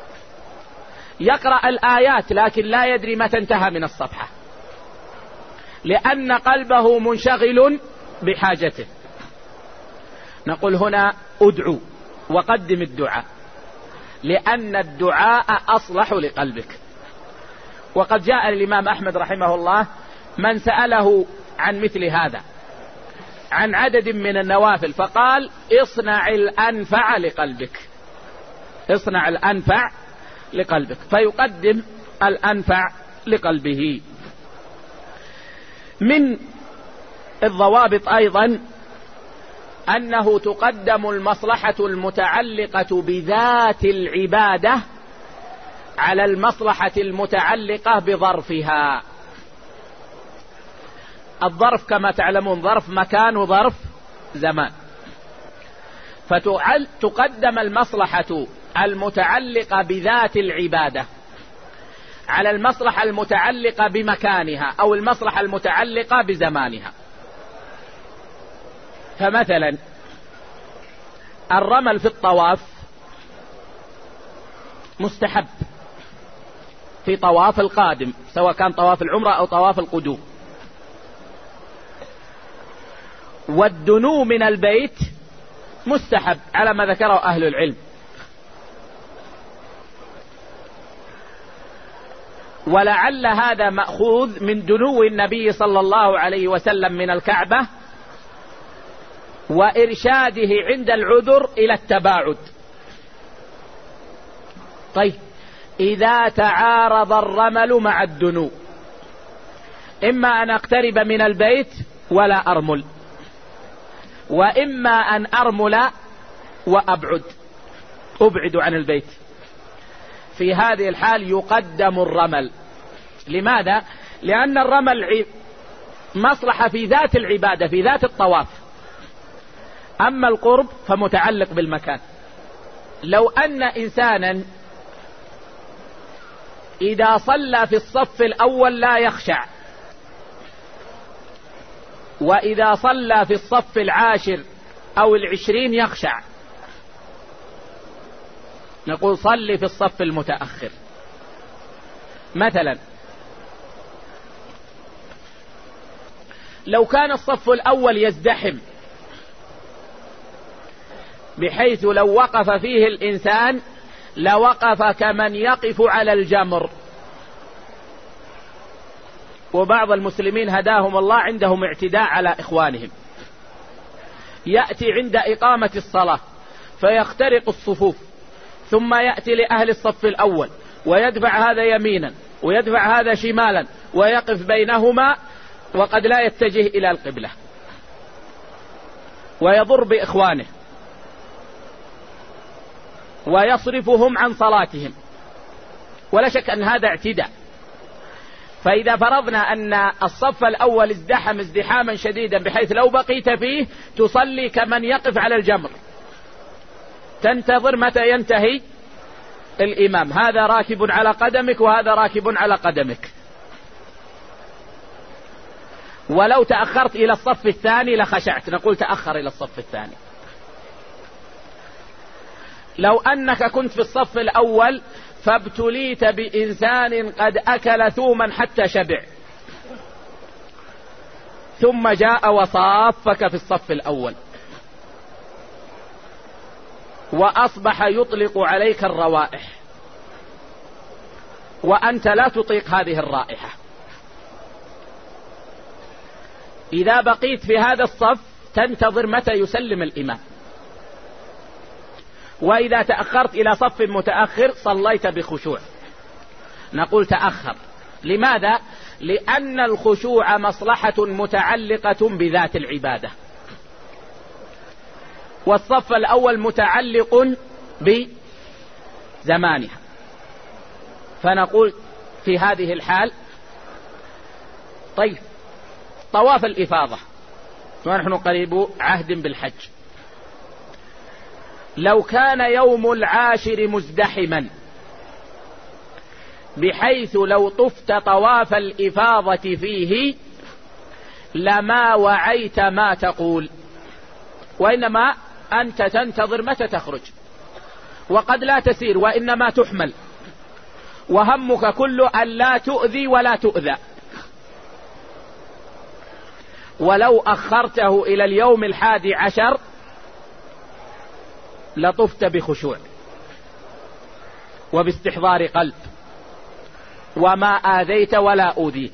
يقرأ الآيات لكن لا يدري متى انتهى من الصفحة، لأن قلبه منشغل بحاجته. نقول هنا: ادعو وقدم الدعاء، لأن الدعاء أصلح لقلبك. وقد جاء الإمام أحمد رحمه الله من سأله عن مثل هذا، عن عدد من النوافل، فقال: اصنع الأنفع لقلبك، اصنع الأنفع لقلبك، فيقدم الأنفع لقلبه. من الضوابط أيضا أنه تقدم المصلحة المتعلقة بذات العبادة على المصلحة المتعلقة بظرفها. الظرف كما تعلمون ظرف مكان وظرف زمان، فتقدم المصلحة المتعلقة بذات العبادة على المصلحة المتعلقة بمكانها أو المصلحة المتعلقة بزمانها. فمثلا الرمل في الطواف مستحب في طواف القادم، سواء كان طواف العمرة أو طواف القدوم. والدنو من البيت مستحب على ما ذكره أهل العلم. ولعل هذا مأخوذ من دنو النبي صلى الله عليه وسلم من الكعبة وإرشاده عند العذر إلى التباعد. طيب، إذا تعارض الرمل مع الدنو، إما أن أقترب من البيت ولا أرمل، وإما أن أرمل وأبعد عن البيت. في هذه الحال يقدم الرمل. لماذا؟ لأن الرمل مصلحة في ذات العبادة، في ذات الطواف، أما القرب فمتعلق بالمكان. لو أن إنسانا إذا صلى في الصف الأول لا يخشع، وإذا صلى في الصف 10 أو 20 يخشع، نقول: صلي في الصف المتأخر. مثلا لو كان الصف الأول يزدحم بحيث لو وقف فيه الإنسان لوقف كمن يقف على الجمر، وبعض المسلمين هداهم الله عندهم اعتداء على إخوانهم، يأتي عند إقامة الصلاة فيخترق الصفوف، ثم يأتي لأهل الصف الأول ويدفع هذا يمينا ويدفع هذا شمالا ويقف بينهما وقد لا يتجه إلى القبلة، ويضر بإخوانه ويصرفهم عن صلاتهم. ولا شك أن هذا اعتداء. فإذا فرضنا أن الصف الأول ازدحم ازدحاما شديدا بحيث لو بقيت فيه تصلي كمن يقف على الجمر، تنتظر متى ينتهي الإمام، هذا راكب على قدمك وهذا راكب على قدمك. ولو تأخرت إلى الصف الثاني لخشعت، نقول تأخر إلى الصف الثاني. لو أنك كنت في الصف الأول فابتليت بإنسان قد أكل ثوما حتى شبع، ثم جاء وصافك في الصف الأول وأصبح يطلق عليك الروائح وأنت لا تطيق هذه الرائحة، إذا بقيت في هذا الصف تنتظر متى يسلم الإمام، وإذا تأخرت إلى صف متأخر صليت بخشوع. نقول تأخر. لماذا؟ لأن الخشوع مصلحة متعلقة بذات العبادة، والصف الأول متعلق بزمانها. فنقول في هذه الحال طيب طواف الإفاضة ونحن قريب عهد بالحج، لو كان يوم العاشر مزدحما بحيث لو طفت طواف الإفاضة فيه لما وعيت ما تقول، وإنما أنت تنتظر متى تخرج، وقد لا تسير وإنما تحمل، وهمك كله أن لا تؤذي ولا تؤذى. ولو أخرته إلى اليوم 11 لطفت بخشوع وباستحضار قلب وما آذيت ولا أوذيت.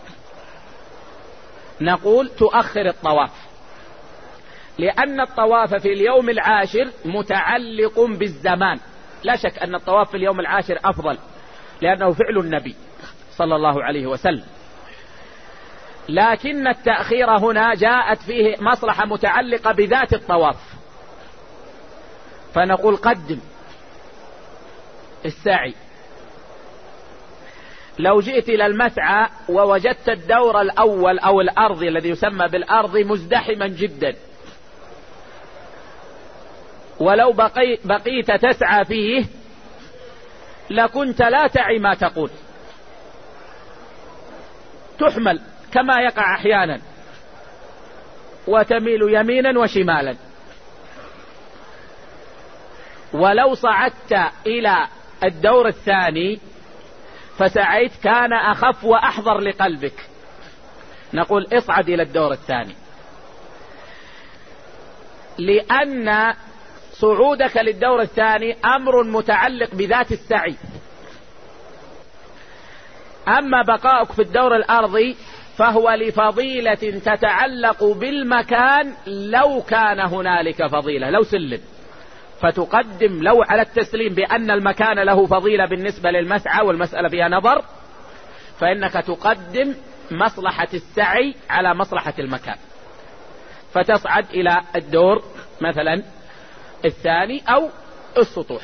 نقول تؤخر الطواف، لأن الطواف في اليوم 10 متعلق بالزمان. لا شك أن الطواف في اليوم 10 أفضل لأنه فعل النبي صلى الله عليه وسلم، لكن التأخير هنا جاءت فيه مصلحة متعلقة بذات الطواف، فنقول قدم السعي. لو جئت إلى المسعى ووجدت الدور الأول أو الأرض الذي يسمى بالأرض مزدحما جدا، ولو بقيت تسعى فيه لكنت لا تعي ما تقول، تحمل كما يقع أحيانا وتميل يمينا وشمالا. ولو صعدت إلى الدور الثاني فسعيت كان أخف وأحضر لقلبك، نقول اصعد إلى الدور الثاني، لأن صعودك للدور الثاني أمر متعلق بذات السعي. أما بقاؤك في الدور الأرضي فهو لفضيلة تتعلق بالمكان، لو كان هنالك فضيلة، لو سلم فتقدم لو على التسليم بأن المكان له فضيلة بالنسبة للمسعى والمسألة فيها نظر، فإنك تقدم مصلحة السعي على مصلحة المكان، فتصعد إلى الدور مثلا الثاني أو السطوح.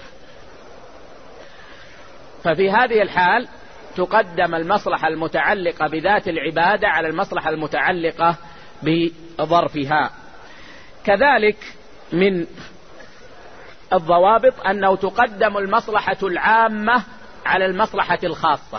ففي هذه الحال تقدم المصلحة المتعلقة بذات العبادة على المصلحة المتعلقة بظرفها. كذلك من الضوابط أنه تقدم المصلحة العامة على المصلحة الخاصة،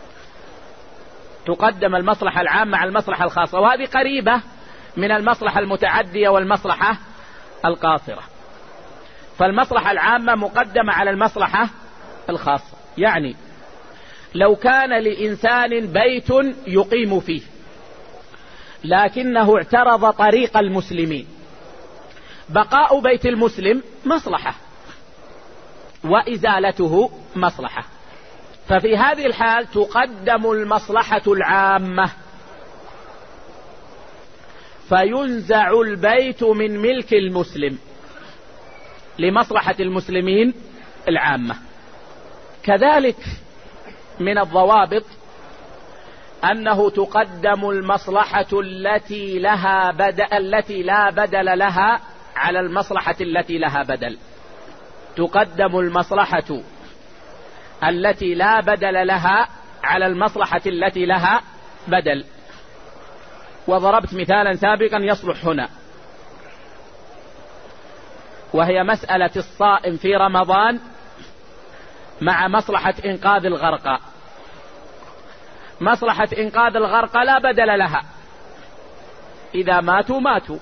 تقدم المصلحة العامة على المصلحة الخاصة، وهذه قريبة من المصلحة المتعدية والمصلحة القاصرة. فالمصلحة العامة مقدمة على المصلحة الخاصة، يعني لو كان لإنسان بيت يقيم فيه لكنه اعترض طريق المسلمين، بقاء بيت المسلم مصلحة وإزالته مصلحة، ففي هذه الحال تقدم المصلحة العامة فينزع البيت من ملك المسلم لمصلحة المسلمين العامة. كذلك من الضوابط أنه تقدم المصلحة التي لا بدل لها على المصلحة التي لها بدل، تقدم المصلحة التي لا بدل لها على المصلحة التي لها بدل. وضربت مثالا سابقا يصلح هنا، وهي مسألة الصائم في رمضان مع مصلحة إنقاذ الغرقى. مصلحة إنقاذ الغرقى لا بدل لها، إذا ماتوا ماتوا،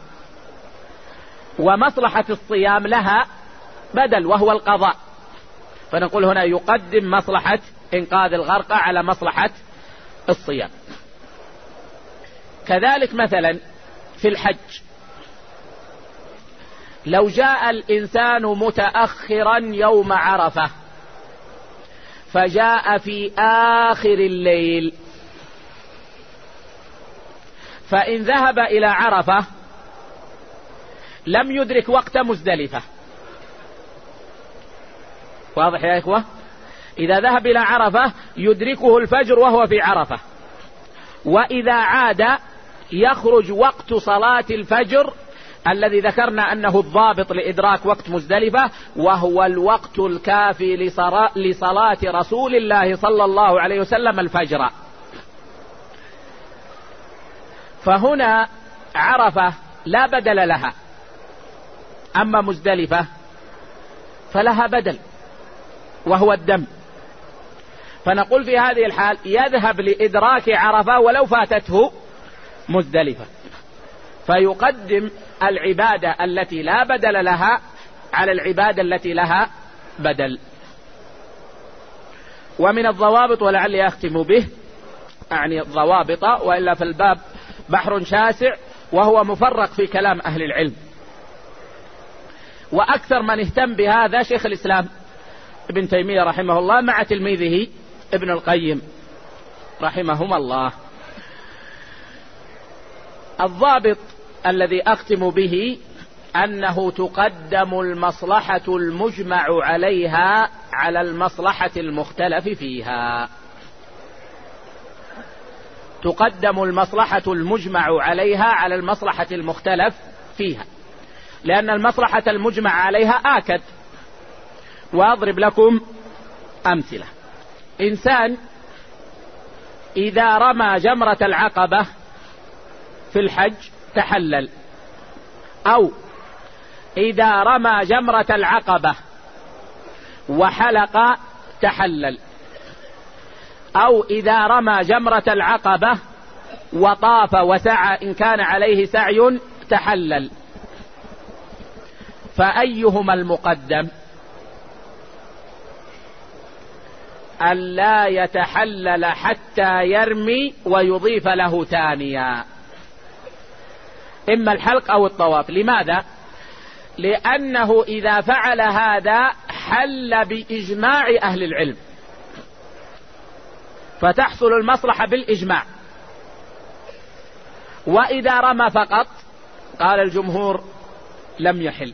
ومصلحة الصيام لها بدل وهو القضاء، فنقول هنا يقدم مصلحة إنقاذ الغرقى على مصلحة الصيام. كذلك مثلا في الحج، لو جاء الإنسان متأخرا يوم عرفة فجاء في آخر الليل، فإن ذهب إلى عرفة لم يدرك وقت مزدلفة. واضح يا إخوة؟ إذا ذهب إلى عرفة يدركه الفجر وهو في عرفة، وإذا عاد يخرج وقت صلاة الفجر الذي ذكرنا أنه الضابط لإدراك وقت مزدلفة، وهو الوقت الكافي لصلاة رسول الله صلى الله عليه وسلم الفجر. فهنا عرفة لا بدل لها، أما مزدلفة فلها بدل وهو الدم. فنقول في هذه الحال يذهب لإدراك عرفة ولو فاتته مزدلفة، فيقدم العبادة التي لا بدل لها على العبادة التي لها بدل. ومن الضوابط، ولعلي أختم به، أعني الضوابط، وإلا في الباب بحر شاسع وهو مفرق في كلام أهل العلم، وأكثر من اهتم بهذا شيخ الإسلام ابن تيمية رحمه الله مع تلميذه ابن القيم رحمهما الله. الضابط الذي أختم به أنه تقدم المصلحة المجمع عليها على المصلحة المختلف فيها. تقدم المصلحة المجمع عليها على المصلحة المختلف فيها، لأن المصلحة المجمع عليها آكد. وأضرب لكم أمثلة. إنسان إذا رمى جمرة العقبة في الحج تحلل، أو إذا رمى جمرة العقبة وحلق تحلل، أو إذا رمى جمرة العقبة وطاف وسعى إن كان عليه سعي تحلل. فأيهما المقدم؟ ألا يتحلل حتى يرمي ويضيف له ثانيا، إما الحلق أو الطواف. لماذا؟ لأنه إذا فعل هذا حل بإجماع أهل العلم، فتحصل المصلحة بالإجماع. وإذا رمى فقط قال الجمهور لم يحل.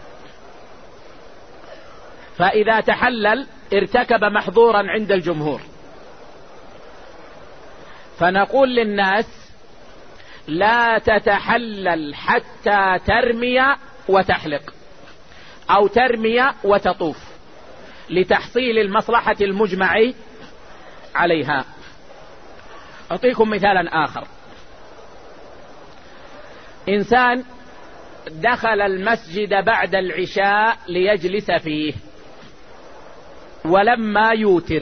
فإذا تحلل ارتكب محظورا عند الجمهور. فنقول للناس لا تتحلل حتى ترمي وتحلق، أو ترمي وتطوف، لتحصيل المصلحة المجمع عليها. أعطيكم مثالا آخر. إنسان دخل المسجد بعد العشاء ليجلس فيه ولما يوتر،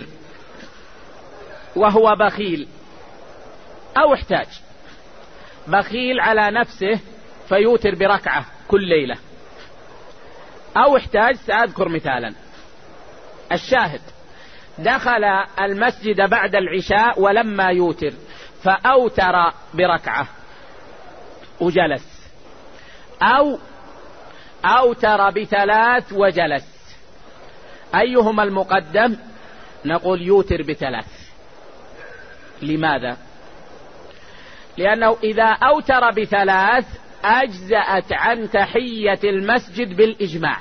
وهو بخيل أو احتاج، بخيل على نفسه فيوتر بركعة كل ليلة، أو احتاج. سأذكر مثالا. الشاهد دخل المسجد بعد العشاء ولما يوتر فأوتر بركعة وجلس، أو أوتر بثلاث وجلس. أيهما المقدم؟ نقول يوتر بثلاث. لماذا؟ لأنه إذا أوتر بثلاث أجزأت عن تحية المسجد بالإجماع،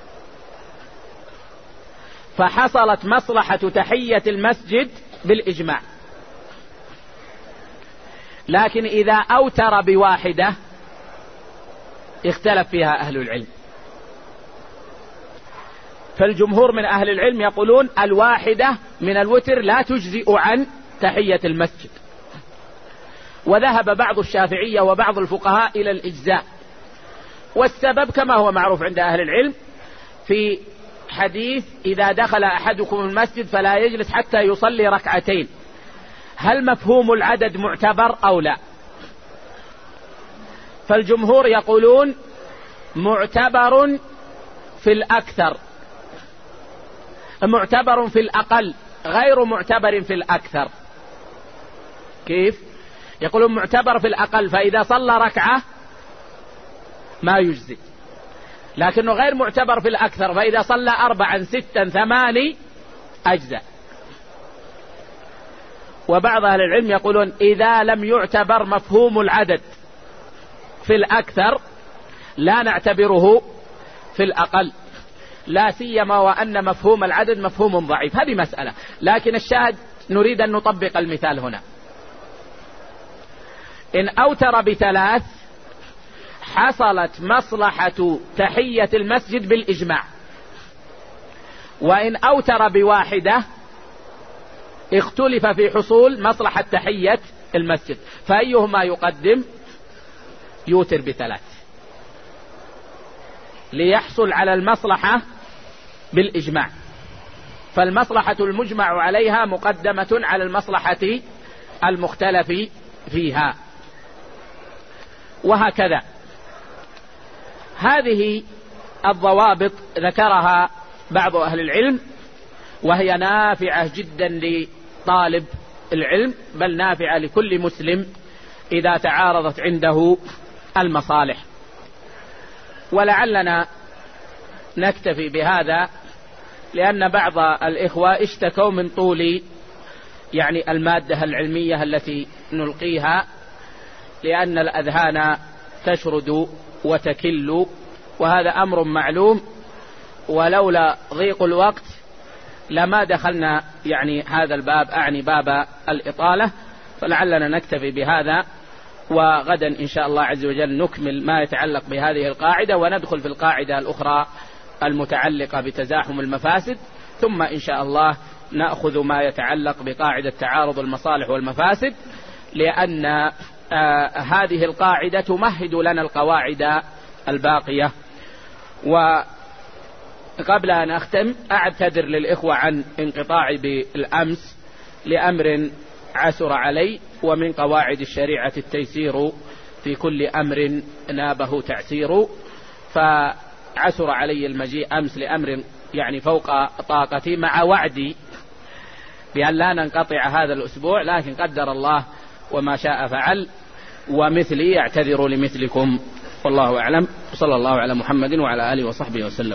فحصلت مصلحة تحية المسجد بالإجماع. لكن إذا أوتر بواحدة اختلف فيها أهل العلم. فالجمهور من أهل العلم يقولون الواحدة من الوتر لا تجزئ عن تحية المسجد، وذهب بعض الشافعية وبعض الفقهاء إلى الإجزاء، والسبب كما هو معروف عند أهل العلم في حديث إذا دخل أحدكم المسجد فلا يجلس حتى يصلي ركعتين. هل مفهوم العدد معتبر أو لا؟ فالجمهور يقولون معتبر في الأكثر، معتبر في الأقل، غير معتبر في الأكثر. كيف؟ يقولون معتبر في الأقل، فإذا صلى ركعة ما يجزي، لكنه غير معتبر في الأكثر، فإذا صلى 4 6 8 أجزاء. وبعض أهل العلم يقولون إذا لم يعتبر مفهوم العدد في الأكثر لا نعتبره في الأقل، لا سيما وأن مفهوم العدد مفهوم ضعيف. هذه مسألة، لكن الشاهد نريد أن نطبق المثال هنا. إن أوتر ب3 حصلت مصلحة تحية المسجد بالإجماع، وإن أوتر ب1 اختلف في حصول مصلحة تحية المسجد، فأيهما يقدم؟ يوتر ب3 ليحصل على المصلحة بالإجماع، فالمصلحة المجمع عليها مقدمة على المصلحة المختلف فيها، وهكذا. هذه الضوابط ذكرها بعض أهل العلم، وهي نافعة جدا لطالب العلم، بل نافعة لكل مسلم إذا تعارضت عنده المصالح. ولعلنا نكتفي بهذا، لأن بعض الإخوة اشتكوا من طول المادة العلمية التي نلقيها، لأن الأذهان تشرد وتكل، وهذا أمر معلوم، ولولا ضيق الوقت لما دخلنا هذا الباب، أعني باب الإطالة. فلعلنا نكتفي بهذا، وغدا إن شاء الله عز وجل نكمل ما يتعلق بهذه القاعدة، وندخل في القاعدة الأخرى المتعلقة بتزاحم المفاسد، ثم إن شاء الله نأخذ ما يتعلق بقاعدة تعارض المصالح والمفاسد، لأن هذه القاعدة تمهد لنا القواعد الباقية. وقبل أن أختم أعتذر للإخوة عن انقطاعي بالأمس لأمر عسر علي، ومن قواعد الشريعة التيسير في كل أمر نابه تعسير، فعسر علي المجيء أمس لأمر فوق طاقتي، مع وعدي بأن لا ننقطع هذا الأسبوع، لكن قدر الله وما شاء فعل، ومثلي يعتذر لمثلكم، والله أعلم. صلى الله على محمد وعلى آله وصحبه وسلم.